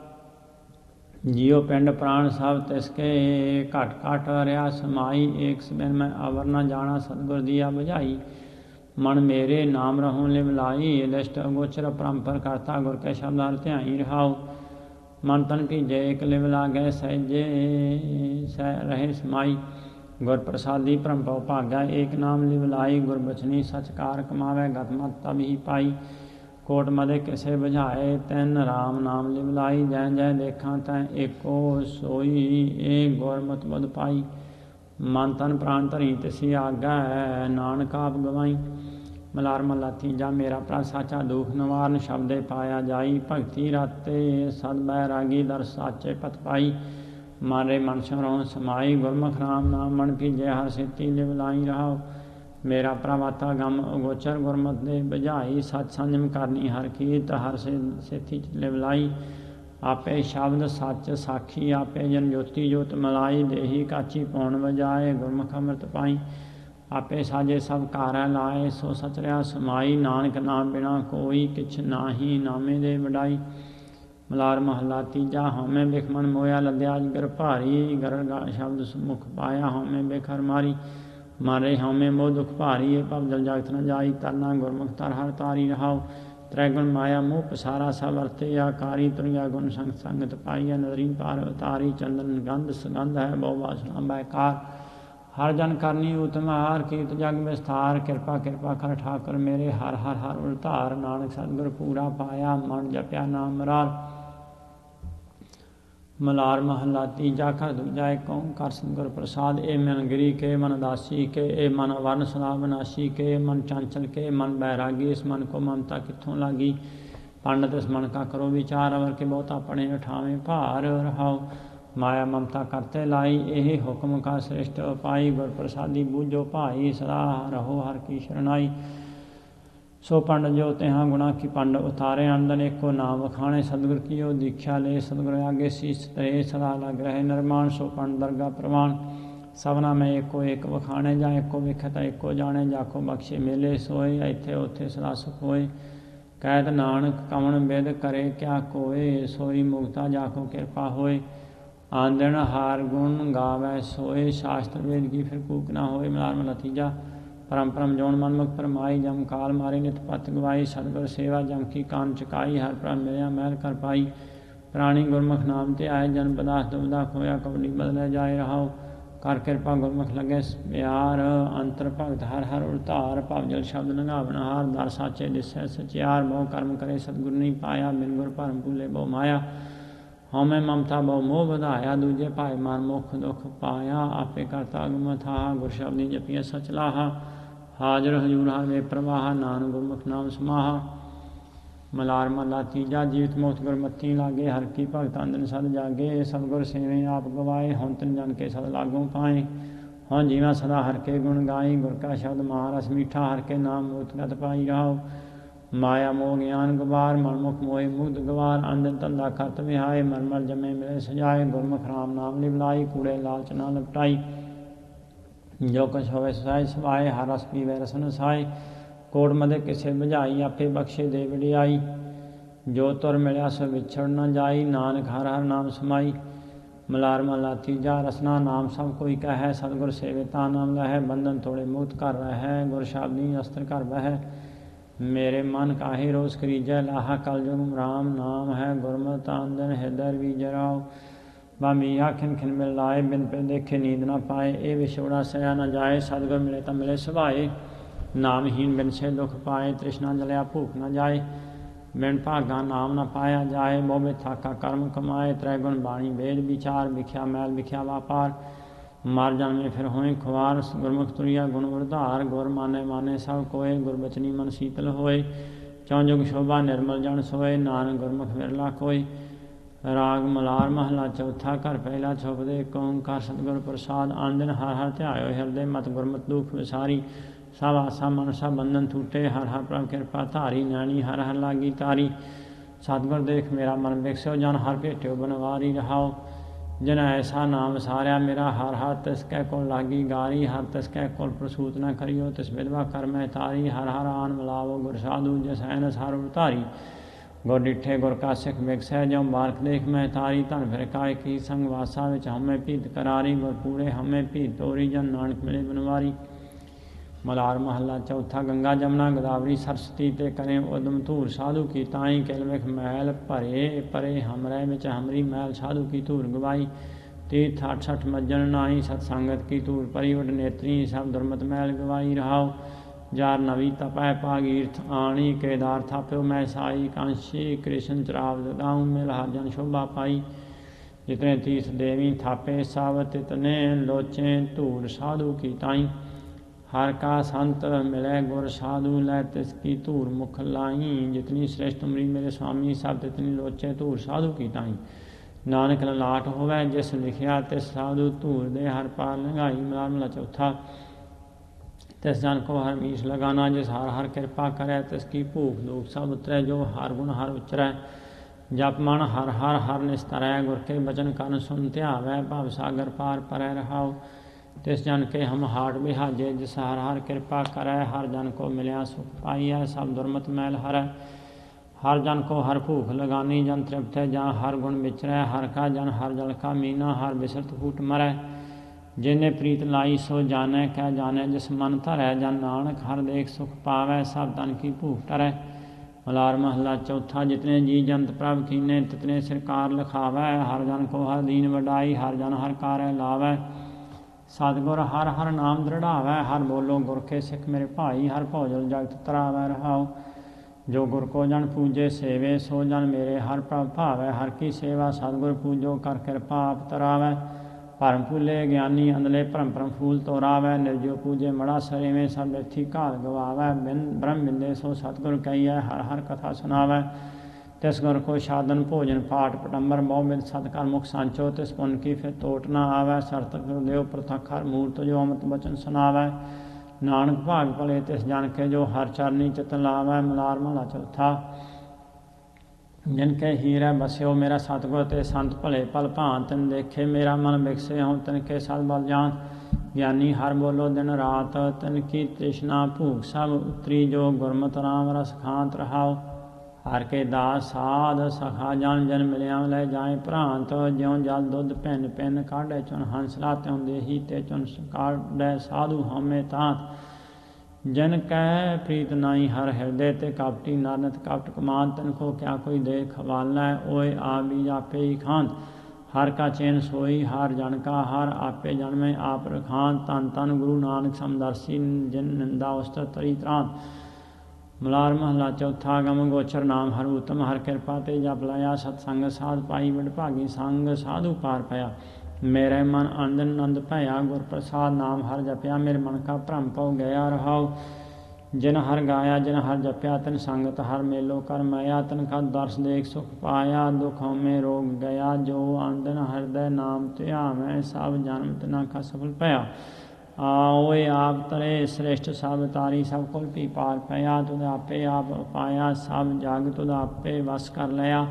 ਜਿਉ ਪਿੰਡ ਪ੍ਰਾਣ ਸਭ ਤਿਸਕੇ, ਘਟ ਘਟ ਰਿਆ ਸਮਾਈ, ਏਕ ਸਬਿਨ ਮੈਂ ਅਵਰ ਨ ਜਾਣਾ, ਸਤਿਗੁਰ ਦੀਆ ਬੁਝਾਈ। ਮਨ ਮੇਰੇ ਨਾਮ ਰਹੋ ਲਿਵ ਲਾਈ, ਲਿਸ਼ਟ ਅਗੋਚਰ ਪਰੰਪਰ ਕਰਤਾ, ਗੁਰ ਕੇ ਸ਼ਬਦ ਹਰਿ ਧਿਆਈ ਰਹਾਉ। ਮਨ ਤਨ ਭੀਜੇ ਇਕ ਲਿਵ ਲਾਗੈ, ਸਹਿਜੇ ਸਹਿ ਰਹੇ ਸਮਾਈ, ਗੁਰ ਪ੍ਰਸਾਦੀ ਭਰਮ ਭਉ ਭਾਗੈ, ਏਕ ਨਾਮ ਲਿਵ ਲਾਈ, ਗੁਰ ਬਚਨੀ ਸਚਕਾਰ ਕਮਾਵੈ, ਗਤ ਮਤ ਤਬ ਹੀ ਪਾਈ। ਕੋਟ ਮਦੇ ਕਿਸੇ ਬੁਝਾਏ, ਤੈਨ ਰਾਮ ਨਾਮ ਲਿਵ ਲਾਈ, ਜੈ ਜੈ ਦੇਖਾਂ ਤੈ ਏਕੋ ਸੋਈ, ਏ ਗੁਰਮਤਿ ਬੁਧ ਪਾਈ। ਮਨ ਤਨ ਪ੍ਰਾਣ ਧਰੀ ਤਿਸੀ ਆਗੈ, ਨਾਨਕ ਆਪ ਗਵਾਈ। ਮਲਾਰ ਮਹਲਾ ਤੀਜਾ। ਮੇਰਾ ਪ੍ਰਭ ਸਾਚਾ ਦੁਖ ਨਿਵਾਰਨ, ਸ਼ਬਦੇ ਪਾਇਆ ਜਾਈ, ਭਗਤੀ ਰਾਤੇ ਸਦ ਬੈਰਾਗੀ, ਦਰ ਸਾਚੇ ਪਤ ਪਾਈ। ਮਾਰੇ ਮਨ ਸਿਉ ਸਮਾਈ, ਗੁਰਮੁਖ ਰਾਮ ਨਾਮ ਮਨ ਭੀਜੇ, ਹਰ ਸੇਤੀ ਲਿਵ ਲਾਈ ਰਹਾਉ। ਮੇਰਾ ਪ੍ਰਭ ਆਤਾ ਗਮ ਅਗੋਚਰ, ਗੁਰਮਤਿ ਦੇ ਬੁਝਾਈ, ਸਤ ਸੰਜਮ ਕਰਨੀ ਹਰ ਕੀਤ, ਹਰ ਸੇਤੀ ਲਿਵ ਲਾਈ। ਆਪੇ ਸ਼ਬਦ ਸੱਚ ਸਾਖੀ, ਆਪੇ ਜਨ ਜੋਤੀ ਜੋਤ ਮਲਾਈ, ਦੇਹੀ ਕਾਚੀ ਪੌਣ ਵਜਾਏ, ਗੁਰਮੁਖ ਅੰਮ੍ਰਿਤ ਪਾਈ। ਆਪੇ ਸਾਜੇ ਸਭ ਕਾਰੈ ਲਾਏ, ਸੋ ਸਚ ਰਿਹਾ ਸਮਾਈ, ਨਾਨਕ ਨਾਮ ਬਿਨਾ ਕੋਈ ਕਿਛ ਨਾਹੀ, ਨਾਮੇ ਦੇ ਵਡਾਈ। ਮਲਾਰ ਮਹਲਾ ਤੀਜਾ। ਹਉਮੈ ਬਿਖ ਮਨ ਮੋਇਆ, ਲੱਦਿਆ ਅਜਗਰ ਭਾਰੀ, ਗਰੜ ਸ਼ਬਦ ਮੁਖ ਪਾਇਆ, ਹਉਮੈ ਬਿਖ ਹਰਿ ਮਾਰੀ। ਮਾਰੇ ਹਉਮੈ ਮੋਹ ਦੁਖ ਭਾਰੀ, ਇਹ ਭਵ ਜਲ ਜਗਤ ਨ ਜਾਈ, ਤਰਨਾ ਗੁਰਮੁਖ ਤਰ ਹਰਿ ਤਾਰੀ ਰਹਾਉ। ਤ੍ਰੈਗੁਣ ਮਾਇਆ ਮੋਹ ਪਸਾਰਾ, ਸਭ ਵਰਤੇ ਆਕਾਰੀ, ਤੁਰਿਆ ਗੁਣ ਸੰਗ ਸੰਗਤ ਪਾਈਆ, ਨਦਰੀ ਪਾਰ ਉਤਾਰੀ। ਚੰਦਨ ਗੰਧ ਸੁਗੰਧ ਹੈ, ਬਹੁ ਵਾਸਨਾ ਬੈਕਾਰ, ਹਰ ਜਨ ਕਰਨੀ ਉਤਮ ਹਾਰ, ਕੀਰਤ ਜਗ ਵਿਸਥਾਰ। ਕਿਰਪਾ ਕਿਰਪਾ ਕਰ ਠਾਕੁਰ ਮੇਰੇ, ਹਰ ਹਰ ਹਰ ਉਲਧਾਰ। ਨਾਨਕ ਸਤਿਗੁਰ ਪੂਰਾ ਪਾਇਆ, ਮਨ ਜਪਿਆ ਨਾਮ ਮਰਾਰ। ਮਲਾਰ ਮਹਲਾ ਤੀਜਾ। ਘਰ ਦੂਜਾ। ਏਕ ਓੰਕਾਰ ਸਤਿਗੁਰ ਪ੍ਰਸਾਦ, ਇਹ ਮਨ ਗਿਰੀ ਕੇ ਮਨ ਉਦਾਸੀ ਕੇ, ਇਹ ਮਨ ਵਰਨ ਸਦਾ ਵਿਨਾਸ਼ੀ ਕੇ, ਮਨ ਚੰਚਲ ਕੇ ਮਨ ਬੈਰਾਗੀ, ਇਸ ਮਨ ਕੋ ਮਮਤਾ ਕਿੱਥੋਂ ਲਾਗੀ। ਪੰਡਤ ਇਸ ਮਨ ਕਾ ਕਰੋ ਵਿਚਾਰ, ਅਵਰ ਕੇ ਬਹੁਤ ਆਪਣੇ ਉਠਾਵੇਂ ਭਾਰ ਰਹਾਉ। ਮਾਇਆ ਮਮਤਾ ਕਰਤੇ ਲਾਈ, ਇਹ ਹੁਕਮ ਕਾ ਸ੍ਰਿਸ਼ਟ ਉਪਾਈ, ਗੁਰ ਪ੍ਰਸਾਦੀ ਬੂਝੋ ਭਾਈ, ਸਦਾ ਰਹੋ ਹਰ ਕੀ ਸ਼ਰਨਾਈ। ਸੋ ਪੰਡ ਜੋ ਤਿਹਾਂ ਗੁਣਾ ਕੀ ਪੰਡ ਉਤਾਰੇ, ਆਨੰਦਨ ਏਕੋ ਨਾਮ ਵਖਾਣੇ, ਸਤਿਗੁਰ ਕੀਓ ਦੀਖਿਆ ਲੈ, ਸਤਿਗੁਰ ਆਗੇ ਸੀਸ ਤਰੇ, ਸਦਾ ਲਗ ਰਹੇ ਨਿਰਮਾਣ। ਸੋ ਪੰਡ ਦਰਗਾ ਪ੍ਰਵਾਨ, ਸਭਨਾ ਮੈਂ ਏਕੋ ਏਕ ਵਖਾਣੇ, ਜਾਂ ਏਕੋ ਵੇਖੈ ਤਾਂ ਏਕੋ ਜਾਣੇ, ਜਾਕੋ ਬਖਸ਼ੇ ਮੇਲੇ ਸੋਏ, ਇੱਥੇ ਉੱਥੇ ਸਦਾ ਸੁਖ ਹੋਏ। ਕਹਿਤ ਨਾਨਕ ਕਵਣ ਬਿਦ ਕਰੇ ਕਿਆ ਕੋਏ, ਸੋਈ ਮੁਕਤਾ ਜਾਕੋ ਕਿਰਪਾ ਹੋਏ। ਆਂਦਣ ਹਾਰ ਗੁਣ ਗਾਵੈ ਸੋਏ, ਸ਼ਾਸਤਰ ਵੇਦ ਕੀ ਫਿਰ ਕੂਕ ਨਾ ਹੋਏ। ਮਲਾਰ ਮਹਲਾ ਤੀਜਾ। ਪਰਮ ਪਰਮ ਜੋਨ ਮਨਮੁਖ ਪਰਮਾਈ, ਜਮ ਕਾਲ ਮਾਰੇ ਨਿਤ ਪਤ ਗਵਾਈ। ਸਤਿਗੁਰ ਸੇਵਾ ਜਮ ਕੀ ਕਾਨ ਚੁਕਾਈ, ਹਰ ਪ੍ਰਭ ਮਿਲਿਆ ਮਹਿਲ ਕਰ ਪਾਈ। ਪ੍ਰਾਣੀ ਗੁਰਮੁਖ ਨਾਮ ਤੇ ਆਏ, ਜਨ ਪਦਾਰਥ ਦੁਬਿਧਾ ਖੋਇਆ, ਕਬਡੀ ਬਦਲੇ ਜਾਏ ਰਹਾਉ। ਕਰ ਕਿਰਪਾ ਗੁਰਮੁਖ ਲੱਗੇ ਪਿਆਰ, ਅੰਤਰ ਭਗਤ ਹਰ ਹਰ ਉਲਧਾਰ। ਭਵ ਜਲ ਸ਼ਬਦ ਲੰਘਾਵਣ ਹਾਰ, ਦਰ ਸਾਚੇ ਦਿਸੈ ਸਚਿਆਰ। ਬਹੁ ਕਰਮ ਕਰੇ ਸਤਿਗੁਰ ਨਹੀਂ ਪਾਇਆ, ਬਿਨ ਗੁਰ ਭਰਮ ਭੂਲੇ ਬਹੁ ਮਾਇਆ। ਹਉਮੈ ਮਮਤਾ ਬਹੁ ਮੋਹ ਵਧਾਇਆ, ਦੂਜੇ ਭਾਏ ਮਨ ਮੁਖ ਦੁਖ ਪਾਇਆ। ਆਪੇ ਕਰਤਾ ਅਗਮ ਅਥਾਹ, ਗੁਰ ਸ਼ਬਦੀ ਜਪੀਐ ਸਚ ਲਾਹਾ। ਹਾਜ਼ਰ ਹਜੂਰ ਹਰ ਵੇ ਪ੍ਰਵਾਹ, ਨਾਨਕ ਗੁਰਮੁਖ ਨਾਮ ਸਮਾਹਾ। ਮਲਾਰ ਮਹਲਾ ਤੀਜਾ। ਜੀਵਤ ਮੁਕਤ ਗੁਰਮਤੀ ਲਾਗੇ, ਹਰ ਕੀ ਭਗਤ ਅੰਦਨ ਸਦ ਜਾਗੇ। ਸਤਿਗੁਰ ਸੇਵੇਂ ਆਪ ਗਵਾਏ, ਹੁਣ ਤਿਨ ਜਨ ਕੇ ਸਦ ਲਾਗੋਂ ਪਾਏ। ਹੁਣ ਜੀਵਾਂ ਸਦਾ ਹਰ ਕੇ ਗੁਣ ਗਾਈ, ਗੁਰ ਕਾ ਸ਼ਬਦ ਮਹਾਰਸ ਮੀਠਾ। ਹਰ ਕੇ ਨਾਮ ਮੂਰਤਗਤ ਪਾਈ ਰਹਾਉ। ਮਾਇਆ ਮੋਹ ਗਿਆਨ ਗਵਾਰ, ਮਨਮੁਖ ਮੋਹਿ ਮੁਗਧ ਗਵਾਰ। ਅੰਧਨ ਧੰਦਾ ਕਰਤ ਵਿਹਾਏ, ਮਰ ਮਰ ਜਮੇ ਮਿਲੇ ਸਜਾਏ। ਗੁਰਮੁਖ ਰਾਮ ਨਾਮ ਲਿਵ ਲਾਈ, ਕੂੜੇ ਲਾਲਚ ਨਾ ਲਪਟਾਈ। ਜੋ ਕੁਛ ਹੋਵੇ ਸਹਿਜ ਸੁਭਾਏ, ਹਰ ਰਸ ਪੀਵੇ ਰਸਨ ਸਾਏ। ਕੋਟ ਮਦੇ ਕਿਸੇ ਬੁਝਾਈ, ਆਪੇ ਬਖਸ਼ੇ ਦੇ ਵਡਿਆਈ। ਜੋ ਤੁਰ ਮਿਲਿਆ ਸੋ ਵਿਛੜ ਨ ਜਾਈ, ਨਾਨਕ ਹਰ ਹਰ ਨਾਮ ਸਮਾਈ। ਮਲਾਰ ਮਹਲਾ ਤੀਜਾ। ਰਸਨਾ ਨਾਮ ਸਭ ਕੋਈ ਕਹੈ, ਸਤਿਗੁਰ ਸੇਵੇ ਤਾ ਨਾਮ ਲਹੈ। ਬੰਧਨ ਤੋੜੇ ਮੁਕਤ ਕਰ ਰਹੈ, ਗੁਰ ਸ਼ਬਦੀ ਅਸਤਰ ਘਰ ਬਹੈ। ਮੇਰੇ ਮਨ ਕਾਹੇ ਰੋਸ ਕਰੀਜੈ, ਲਾਹਾ ਕਲ ਜੁਗ ਰਾਮ ਨਾਮ ਹੈ। ਗੁਰਮਤਿ ਆਨੰਦਨ ਹਿਰਦੈ ਰਵੀਜੈ ਰਾਉ। ਬਾਮੀਹਾ ਖਿਨ ਖਿਨ ਮਿਲ ਲਾਏ, ਬਿਨ ਪਿ ਦੇਖੇ ਨੀਂਦ ਨਾ ਪਾਏ। ਇਹ ਵਿਛੋੜਾ ਸਹਿਆ ਨਾ ਜਾਏ, ਸਤਿਗੁਰ ਮਿਲੇ ਤਾਂ ਮਿਲੇ ਸੁਭਾਏ। ਨਾਮਹੀਨ ਬਿਨ ਸੇ ਦੁਖ ਪਾਏ, ਤ੍ਰਿਸ਼ਨਾ ਜਲਿਆ ਭੂਖ ਨਾ ਜਾਏ। ਬਿਨ ਭਾਗਾ ਨਾਮ ਨਾ ਪਾਇਆ ਜਾਏ, ਬਹੁ ਬਿਥਾਕਾ ਕਰਮ ਕਮਾਏ। ਤ੍ਰੈਗੁਣ ਬਾਣੀ ਵੇਦ ਵਿਚਾਰ, ਵਿਖਿਆ ਮੈਲ ਵਿਖਿਆ ਵਾਪਾਰ। ਮਰ ਜਨਮੇ ਫਿਰ ਹੋਏ ਖੁਆਰ, ਗੁਰਮੁਖ ਤੁਰਿਆ ਗੁਣ ਉਰਧਾਰ। ਗੁਰ ਮਾਨੇ ਮਾਨੇ ਸਭ ਕੋਏ, ਗੁਰਬਚਨੀ ਮਨ ਸੀਤਲ ਹੋਏ। ਚੌਂ ਜੁਗ ਸ਼ੋਭਾ ਨਿਰਮਲ ਜਨ ਸੋਏ, ਨਾਨਕ ਗੁਰਮੁਖ ਵਿਰਲਾ ਕੋਇ। ਰਾਗ ਮਲਾਰ ਮਹਲਾ ਚੌਥਾ। ਘਰ ਪਹਿਲਾ ਛੁਪਦੇ ਏਕ ਓੰਕਾਰ ਸਤਿਗੁਰ ਪ੍ਰਸਾਦ। ਆਨ ਦਿਨ ਹਰ ਹਰ ਧਿਆਇਓ ਹਿਰਦੇ ਮਤ ਗੁਰਮਤਿ ਦੁਖ ਵਿਸਾਰੀ। ਸਭ ਆਸਾ ਮਨਸਾ ਬੰਧਨ ਟੂਟੇ ਹਰ ਹਰ ਪ੍ਰਭ ਕਿਰਪਾ ਧਾਰੀ। ਨੈਣੀ ਹਰ ਹਰ ਲਾਗੀ ਤਾਰੀ। ਸਤਿਗੁਰ ਦੇਖ ਮੇਰਾ ਮਨ ਵਿਕਸਿਓ ਜਨ ਹਰ ਭੇਟਿਓ ਬਨਵਾਰੀ। ਰਹਾਓ ਜਿਨ ਐਸਾ ਨਾਮ ਵਿਸਾਰਿਆ ਮੇਰਾ ਹਰ ਹਰ ਤਿਸ ਕੈ ਕੋਲ ਲਾਗੀ ਗਾਰੀ। ਹਰ ਤਿਸ ਕੈ ਕੋਲ ਪ੍ਰਸੂਤ ਨ ਕਰਿਓ ਤਿਸ ਵਿਧਵਾ ਕਰ ਮੈਂ ਤਾਰੀ। ਹਰ ਹਰ ਆਨ ਮਿਲਾਵੋ ਗੁਰ ਸਾਧੂ ਜਿਸ ਐਨਸ ਹਰ ਉਤਾਰੀ। ਗੁਰ ਡਿਠੇ ਗੁਰ ਕਾ ਸਿੱਖ ਵਿਗਸੈ ਜਿਉ ਬਾਰਕ ਦੇਖ ਮੈਂ ਤਾਰੀ। ਧਨ ਫਿਰ ਕਾਇ ਕੀ ਸੰਗ ਵਾਸਾ ਵਿੱਚ ਹਉਮੈ ਭੀਤ ਕਰਾਰੀ। ਗੁਰ ਪੂਰੇ ਹਉਮੈ ਭੀਤ ਤੋਰੀ ਜਨ ਨਾਨਕ ਮਿਲੇ ਬਨਵਾਰੀ। ਮਲਾਰ ਮਹੱਲਾ ਚੌਥਾ। ਗੰਗਾ ਜਮਨਾ ਗੋਦਾਵਰੀ ਸਰਸਤੀ ਤੇ ਕਰੇ ਉਦਮ ਧੂਰ। ਸਾਧੂ ਕੀ ਤਾਈ ਕਿਲ ਵਿਖ ਮੈਲ ਭਰੇ ਪਰੇ ਹਮਰੇ ਵਿੱਚ ਹਮਰੀ ਮੈਲ। ਸਾਧੂ ਕੀ ਧੂਰ ਗਵਾਈ ਤੀਰਥ ਅੱਠ ਸਠ ਮੱਜਣ ਨਾਈ। ਸਤ ਸੰਗਤ ਕੀ ਧੂਰ ਪਰੀ ਉਡ ਨੇਤਰੀ ਸਭ ਦੁਰਮਤ ਮੈਲ ਗਵਾਈ। ਰਹਾਓ ਜਾਰ ਨਵੀ ਤਪੈ ਭਾਗੀਰਥ ਆਣੀ। ਕੇਦਾਰ ਥਾਪਿਓ ਮੈਂ ਸਾਈ। ਕਾਂਸ਼ੀ ਕ੍ਰਿਸ਼ਨ ਚਰਾਵ ਦਦਾਉ ਮਿਲ ਹਰ ਜਨ ਸ਼ੋਭਾ ਪਾਈ। ਜਿਤਨੇ ਤੀਰਥ ਦੇਵੀ ਥਾਪੇ ਸਭ ਤਿਤਨੇ ਲੋਚੇ ਧੂਰ। ਸਾਧੂ ਕੀ ਤਾਈ हर का संत मिले गुर साधु लै तिसकी धूर मुख लाई। जितनी श्रेष्ठ तुमरी मेरे स्वामी सब तितनी लोचे धूर साधु की ताई। नानक ललाट होवै जिस लिखिया तिस साधु धूर दे हर पार लंघाई। मलार महला चौथा। तिस जन को हर मीस लगाना जिस हर हर कृपा करे। तिसकी भूख दूख सब उतरै जो हर गुण हर उचरै। जप मन हर हर हर निस्तरै। गुर के बचन कन सुन ध्यावै भव सागर पार परै। रहाओ तिस जन के हम हाट बिहाजे जिस हर हर कृपा करै। हर जन को मिलिया सुख पाइयै सब दुर्मत मैल हरै। हर जन को हर भूख लगानी जन तृप्त जा हर गुण विचरै। हर का जन हर जल का मीना हर बिसरत फूट मरै। जिन्हें प्रीत लाई सो जानै कै जानै जिस मन धरै। जन नानक हर देख सुख पावै सब तन की भूख टरै। मलार महला चौथा। जितने जी जंत प्रभ कीने तितने सरकार लिखावै। हर जन को हर दीन वडाई हर जन हर कार्य लावै। सतगुर हर हर नाम दृढ़ावै। हर बोलो गुर के सिख मेरे भाई। हर भोजल जगत तरावै। रहाओ जो गुर को जन पूजे सेवे सो जन मेरे हर प्रभ भावै। हर की सेवा सतगुर पूजो कर कृपा आप तरावै। भरम फूले ज्ञानी अंधले भरम भरम फूल तोरावै। निर्जो पूजे मड़ा सरेवें सब व्यर्थी घाल गवावै। बिन ब्रह्म बिंदे सो सतगुर कहियै हर हर कथा सुनावै। तिस गुर को साधन भोजन पाठ पटंबर बहुबिध सतकर मुख सांचो। तिस पुन की फिर तोट न आवै। सरत गुरुदेव प्रथक हर मूर्त जो अमृत बचन सुनावै। नानक भाग भले तिस जन के जो हर चरनी चित लावै। मलार महला चौथा। जिनके हीरै बस्यो मेरा सतगुर ते संत भले पल भान। तिन देखे मेरा मन विकसे हों तिनके सद बल जान। ज्ञानी हर बोलो दिन रात तिन की तृष्णा भूख सब उतरी। जो गुरमत राम रस खांत। रहाओ हर के दास साध सखा जन जन मिलिया लै जाए भ्रांत। ज्यों जल दुध भिन्न भिन्न काढ़े चुन हंसला त्यों देही ते चुन काढ़े साधु हमें तांत। जिन कै प्रीत नाई हर हृदय ते कपटी नानत कपट कमान। तिनको क्या कोई दे खवालै ओए आप भी आपे ही खांत। हर का चैन सोई हर जन का हर आपे जन्मे आप रखांत। तन तन गुरु नानक समदर्शी जिन निंदा उस्तर तरी त्रांत। मलार महला चौथा। गम गोचर नाम हर उत्तम हर कृपा ते जप लाया। सतसंग साध पाई बड़ भागी संग साधु पार पाया। मेरे मन आनंद नंद भया गुर प्रसाद नाम हर जपया। मेरे मन का भ्रम पौ गया। रहाओ जिन हर गाया जिन हर जपया तिन संगत हर मेलो कर माया। तिन का दर्श देख सुख पाया दुखों में रोग गया। जो आनंद हृदय नाम ध्यावै सब जन्म तिना का सफल पाया। आओए आप तरे श्रेष्ठ सब तारी सब कुल भी पार पाया। तुद आपे आप पाया सब जग तुद आपे वस कर लिया।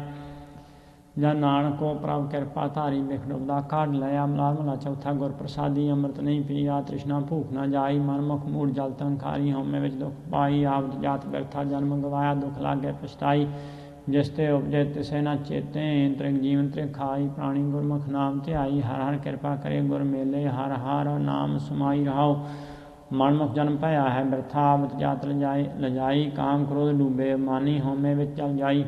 जन नानक को प्रभ कृपा धारी बिख डुबदा काढ़ लिया। मलार महला चौथा। गुर प्रसादी अमृत नहीं पिया तृष्णा भूख न जाई। मन मुख मूड़ जल तंखारी हउमੈ विच दुख पाई। आप जात व्यर्था जन्म गवाया दुख लागे पछताई। जिसते उपजे तिसे न चेते त्रिग जीवन त्रिग खाई। प्राणी गुरमुख नाम ध्याई हर हर कृपा करे गुर मेले। हर हर नाम सुमाई। रहाओ मनमुख जन्म भया है बिरथा। आवत जात लजाई लजाई। काम क्रोध डूबे मानी हउमੈ विच चल जाई।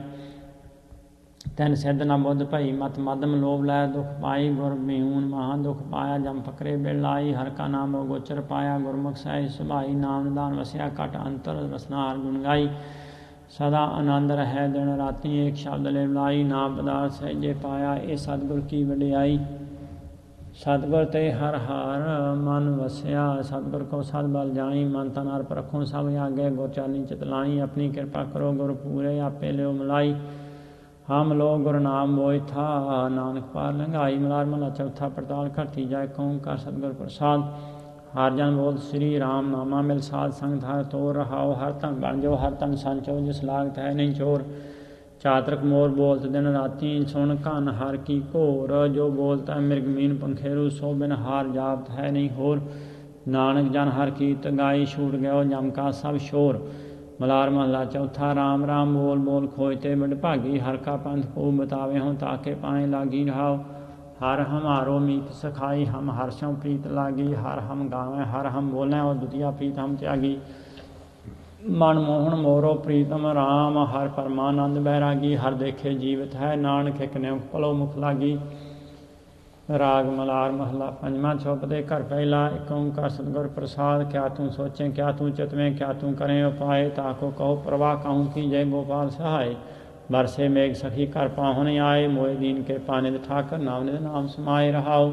तैन सिद्ध न बुद्ध भई मत मदम लोभ लै दुख पाई। गुर बिहून महा दुख पाया जम फकरे बिल लाई। हर का नाम गोचर पाया गुरमुख सह सुभाई। नाम निदान वसिया घट अंतर रसना हर गुण गाई। सदा आनंद रहे दिन राती एक शब्द ले लाई। नाम पदार्थ सहजे पाया ये सतगुर की वडियाई। सतगुर ते हर हर मन वसिया। सतगुर को सद बल जाई। मन तन हर परखों सब आगे गुर चानी चित लाई। अपनी कृपा करो गुर पूरे आपे लियो मिलाई। ਹਮ ਲੋ ਗੁਰ ਨਾਮ ਬੋਇ ਥਾ ਨਾਨਕ ਪਾਰ ਲੰਘਾਈ। ਮਲਾਰ ਮਹਲਾ ਚੌਥਾ। ਪੜਤਾਲ ਘਰ ਤੀਜਾ। ਏਕ ਓੰਕਾਰ ਸਤਿਗੁਰ ਪ੍ਰਸਾਦ। ਹਰ ਜਨ ਬੋਲ ਸ੍ਰੀ ਰਾਮ ਨਾਮਾ ਮਿਲ ਸਾਧ ਸੰਗਤ ਹਰ ਤੋਰ ਰਹਾਓ। ਹਰ ਧਨ ਬਣ ਜੋ ਹਰ ਧਨ ਸੰਚੋ ਜਿਸ ਲਾਗਤ ਹੈ ਨਹੀਂ ਚੋਰ। ਚਾਤਰਕ ਮੋਰ ਬੋਲਤ ਦਿਨ ਰਾਤੀ ਸੁਣ ਕੰਨ ਹਰ ਕੀ ਘੋਰ। ਜੋ ਬੋਲਤਾ ਮਿਰਗ ਮੀਨ ਪੰਖੇਰੂ ਸੋ ਬਿਨ ਹਾਰ ਜਾਪਤ ਹੈ ਨਹੀਂ ਹੋਰ। ਨਾਨਕ ਜਨ ਹਰ ਕੀਰਤ ਗਾਈ ਛੂਟ ਗਇਓ ਜਮ ਕਾ ਸਭ ਸ਼ੋਰ। ਮਲਾਰ ਮਹੱਲਾ ਚੌਥਾ। ਰਾਮ ਰਾਮ ਬੋਲ ਬੋਲ ਖੋਜ ਤੇ ਬੜ ਭਾਗੀ। ਹਰ ਕਾ ਪੰਥ ਖੂਬ ਬਤਾਵੇ ਹੋਂ ਤਾਕੇ ਪਾਏ ਲਾਗੀ ਰਹਾਓ। ਹਰ ਹਮਾਰੋ ਮੀਤ ਸਖਾਈ ਹਮ ਹਰਸ਼ੋਂ ਪ੍ਰੀਤ ਲਾਗੀ। ਹਰ ਹਮ ਗਾवें ਹਰ ਹਮ ਬੋलें और दुतिया प्रीत हम त्यागी। मन मोहन मोरो प्रीतम राम हर परमानंद बैरागी। हर देखे जीवित है नानक एक नेम पलो मुख लागी। राग मलार महला पंजवा। चौपदे घर पहला। एक ओंकार सतगुर प्रसाद। क्या तू सोचें क्या तू चितवें क्या तू करें उपाय। ताको कहो प्रवाह कहूँ की जय गोपाल सहाय। बरसे मेघ सखी घर पाहुन आए। मोए दीन के पानिद ठाकर नाम निद नाम समाये रहाओ।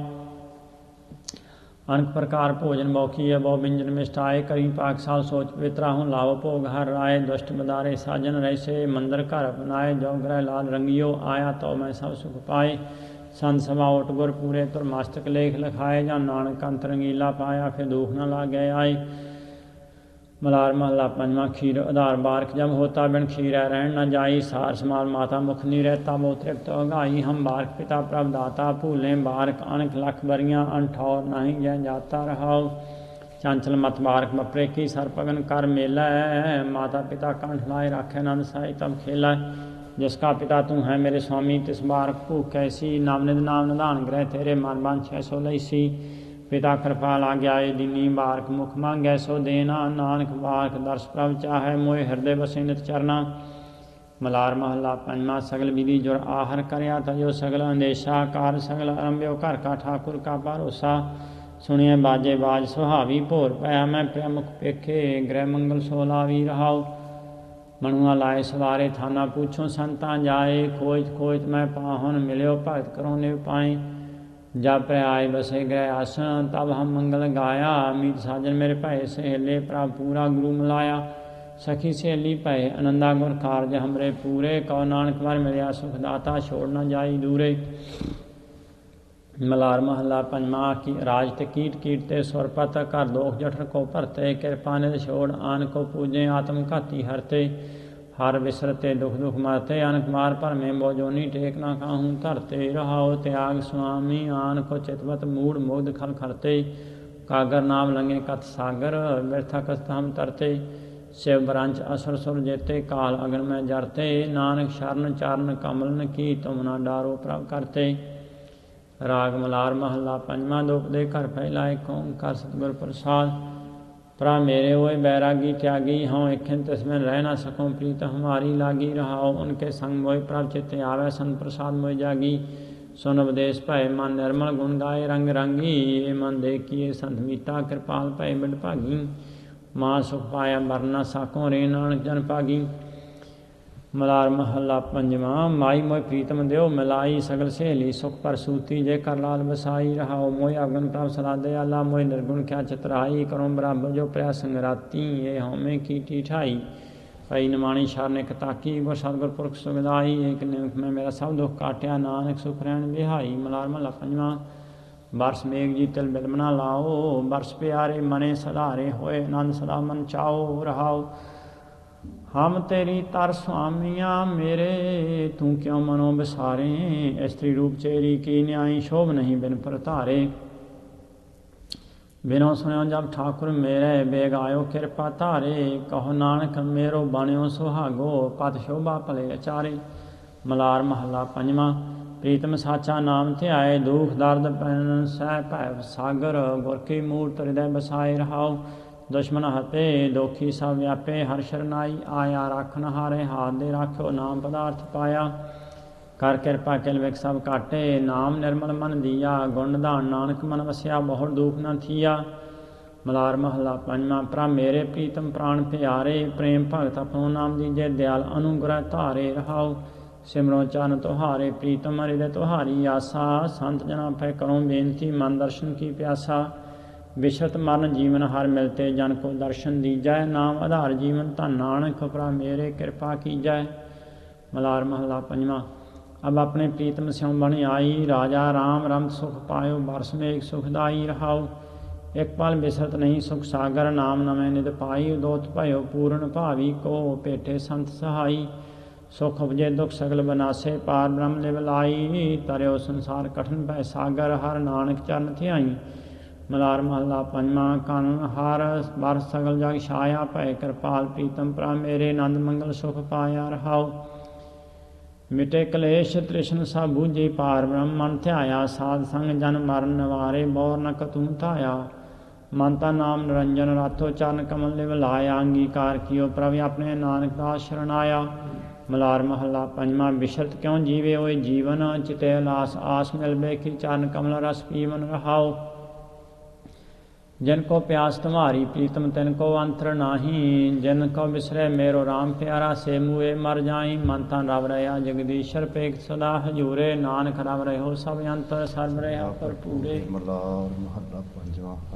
अनेक प्रकार भोजन बौखी है बहु व्यंजन मिष्टाए। करी पाकशाल सोच पवित्रा हूँ लाओ भोग हर राय। दुष्ट बदारे साजन रैसे मंदिर घर अपनाए। जो ग्रह लाल रंगियो आया तो मैं सब सुख पाए। संत सभा उठ गुर पूरे तुर मस्तक लेख लिखाए। जा नानक अंत रंगीला पाया फिर दुख न लागे आए। मलार महला पंजवा। खीर आधार बारक जब होता बिन खीर रहन न जाई। सार समाल माता मुख नहीं रहता बहु तृप्त अगाई। हम बारक पिता प्रभ दाता भूलें बारक अनक लख बरियाँ अनठौर नहीं जय जाता रहाओ। चंचल मत बारक बपरे की सर पगन कर मेला। माता पिता कंठ लाए राखे नंद साई तब खेला। जिसका पिता तू है मेरे स्वामी तिस बारक भूख कैसी। नाम निद नाम निधान ग्रह तेरे मन बन छह सौ लैसी। पिता कृपाल आज्ञाए दीनी बारक मुख मांगै सो देना। नानक बारक दर्श प्रभ चाहै मोए हृदय बसे नित चरना। मलार महला पंजवा। सगल विधि जुर आहर करया तजो सगल अंदेशा। कार सगल आरंभ्यो घर का ठाकुर का भरोसा। सुनिए बाजे बाज सुहावी भोर पाया। मैं प्रमुख पेखे गृह मंगल सोलावी रहाओ। मनुआ लाए सवारे थाना पूछो संता जाए। खोज खोज मैं पाहुन मिल्यो भगत करो निव पाए। जब पर आए बसे गए आसन तब हम मंगल गाया। मीत साजन मेरे भय सहेले प्रभ पूरा गुरु मिलाया। सखी सहेली भय आनंदा गुर कारज हमरे पूरे। कौ नानक बार मिलिया सुखदाता छोड़ न जाई दूरे। मलार महला पंजवा। की राज ते कीट कीट ते सुरपत। कर दोख जठर को भरते। कृपा निध छोड़ आन को पूजे आत्म घाती हरते। हर विसरते दुख दुख मरते। अनक मार पर में बोजोनी टेक न काहूँ धरते रहाओ। त्याग स्वामी आन को चितवत मूड मुग्ध खल खरते। कागर नाम लंगे कथ सागर व्यर्था कस्त हम तरते। शिव ब्रंच असुर सुर जेते काल अगन में जरते। नानक शरण चरण कमलन की तुम न डारो प्रभ करते। राग मलार महला पंजवा। दोपदे घर पहला। एक ओंकार सतगुर प्रसाद। प्रा मेरे ओए बैरागी त्यागी। हों इखिन तिसमें रह न सकूँ प्रीत हमारी लागी रहाओ। उनके संग मोय प्रभ चित्त आवे संत प्रसाद मोय जागी। सुन उपदेश भय मन निर्मल गुण गाए रंग रंगी। ये मन देखिए संत मीता कृपाल भय बिड भागी। माँ सुख पाया मर न साकों रे नानक जन भागी। मलार महला पंजवा। माई मोय प्रीतम देव मिलाई। सगल सहेली सुख पर सूती जे कर लाल बसाई रहाओ। मोय अवगन प्रभ सदा दयाला। मोय निर्गुण क्या चितराई। करों बराबर जो प्रया संगराती। ये होमे की टीठाई। पई निमाणी शरण एक ताकी। गुर सतगुर पुरख सुखदाई। एक निमिख में मेरा सब दुख काटिया। नानक सुख रहन बिहाई। मलार महला पंजवा। बरस मेघ जी तिल बिलमना लाओ। बरस प्यारे मने सधारे होए। आनंद सदा मन चाओ रहाओ। हम तेरी तर स्वामिया मेरे तू क्यों मनो बिसारे। स्त्री रूप चेरी की न्याय शोभ नहीं बिन प्रतारे। बिनो सुनो जब ठाकुर मेरे बेग आयो कृपा तारे। कहो नानक मेरो बन्यो सुहागो पत शोभा भले अचारे। मलार महला पंजवा। प्रीतम साचा नाम ध्याए दुख दर्द पैन सह भय सागर। गुर की मूर्त हृदय बसाए रहाओ। दुश्मन हते दोखी सब व्यापे हर शरनाई आया। राखन हारे हाथ दे राख्यो नाम पदार्थ पाया। कर कृपा किल विक सब काटे नाम निर्मल मन दिया। गुण निधान नानक मन वसिया बहुत दुख न थिया। मलार महला पंजवा। प्रा मेरे प्रीतम प्राण प्यारे। प्रेम भगत अपनो नाम दीजे दयाल अनुग्रह धारे रहाओ। सिमरो चरण तुहारे प्रीतम हृदय तुहारी आसा। संत जना पै करो बेनती मन दर्शन की प्यासा। विशत मरण जीवन हर मिलते जन को दर्शन दीजै। नाम आधार जीवन धन नानक उपरा मेरे कृपा कीजै। मलार महला पंजवा। अब अपने प्रीतम स्यों बन आई राजा राम रमत सुख पायो बरस में एक सुखदाई रहाओ एक पल बिसरत नहीं सुख सागर नाम नमै निध पाई उदोत भयो पूर्ण भावी को पेटे संत सहाई सुख उपजे दुख सगल बनासे पार ब्रह्म लिव लाई तरयो संसार कठिन भय सागर हर नानक चरण ध्याई मलार महला पंजवा कन हर बर सगल जग छाया भय कृपाल प्रीतम प्रा मेरे नंद मंगल सुख पाया रहाओ मिटे कलेश तृष्ण सब बूझी पार ब्रह्म मन ध्याया साध संग जन मरण निवारे बौर न कतू धाया मनता नाम निरंजन राथो चरण कमल लिव लाया अंगीकार कियो प्रभु अपने नानक दास शरणाया मलार महला पंजवा बिशरत क्यों जीवे ओए जीवन चिते लास आस मिल बेखी चरण कमल रस पीवन रहाओ जिनको प्यास तुम्हारी प्रीतम तिनको अंतर नाही जिनको बिसरे मेरो राम प्यारा से मुए मर जाई मनता रव रहा जगदीश्वर पेख सदा हजूरे नानक रव रहो सब अंतर सर्व रहा पर पूरे।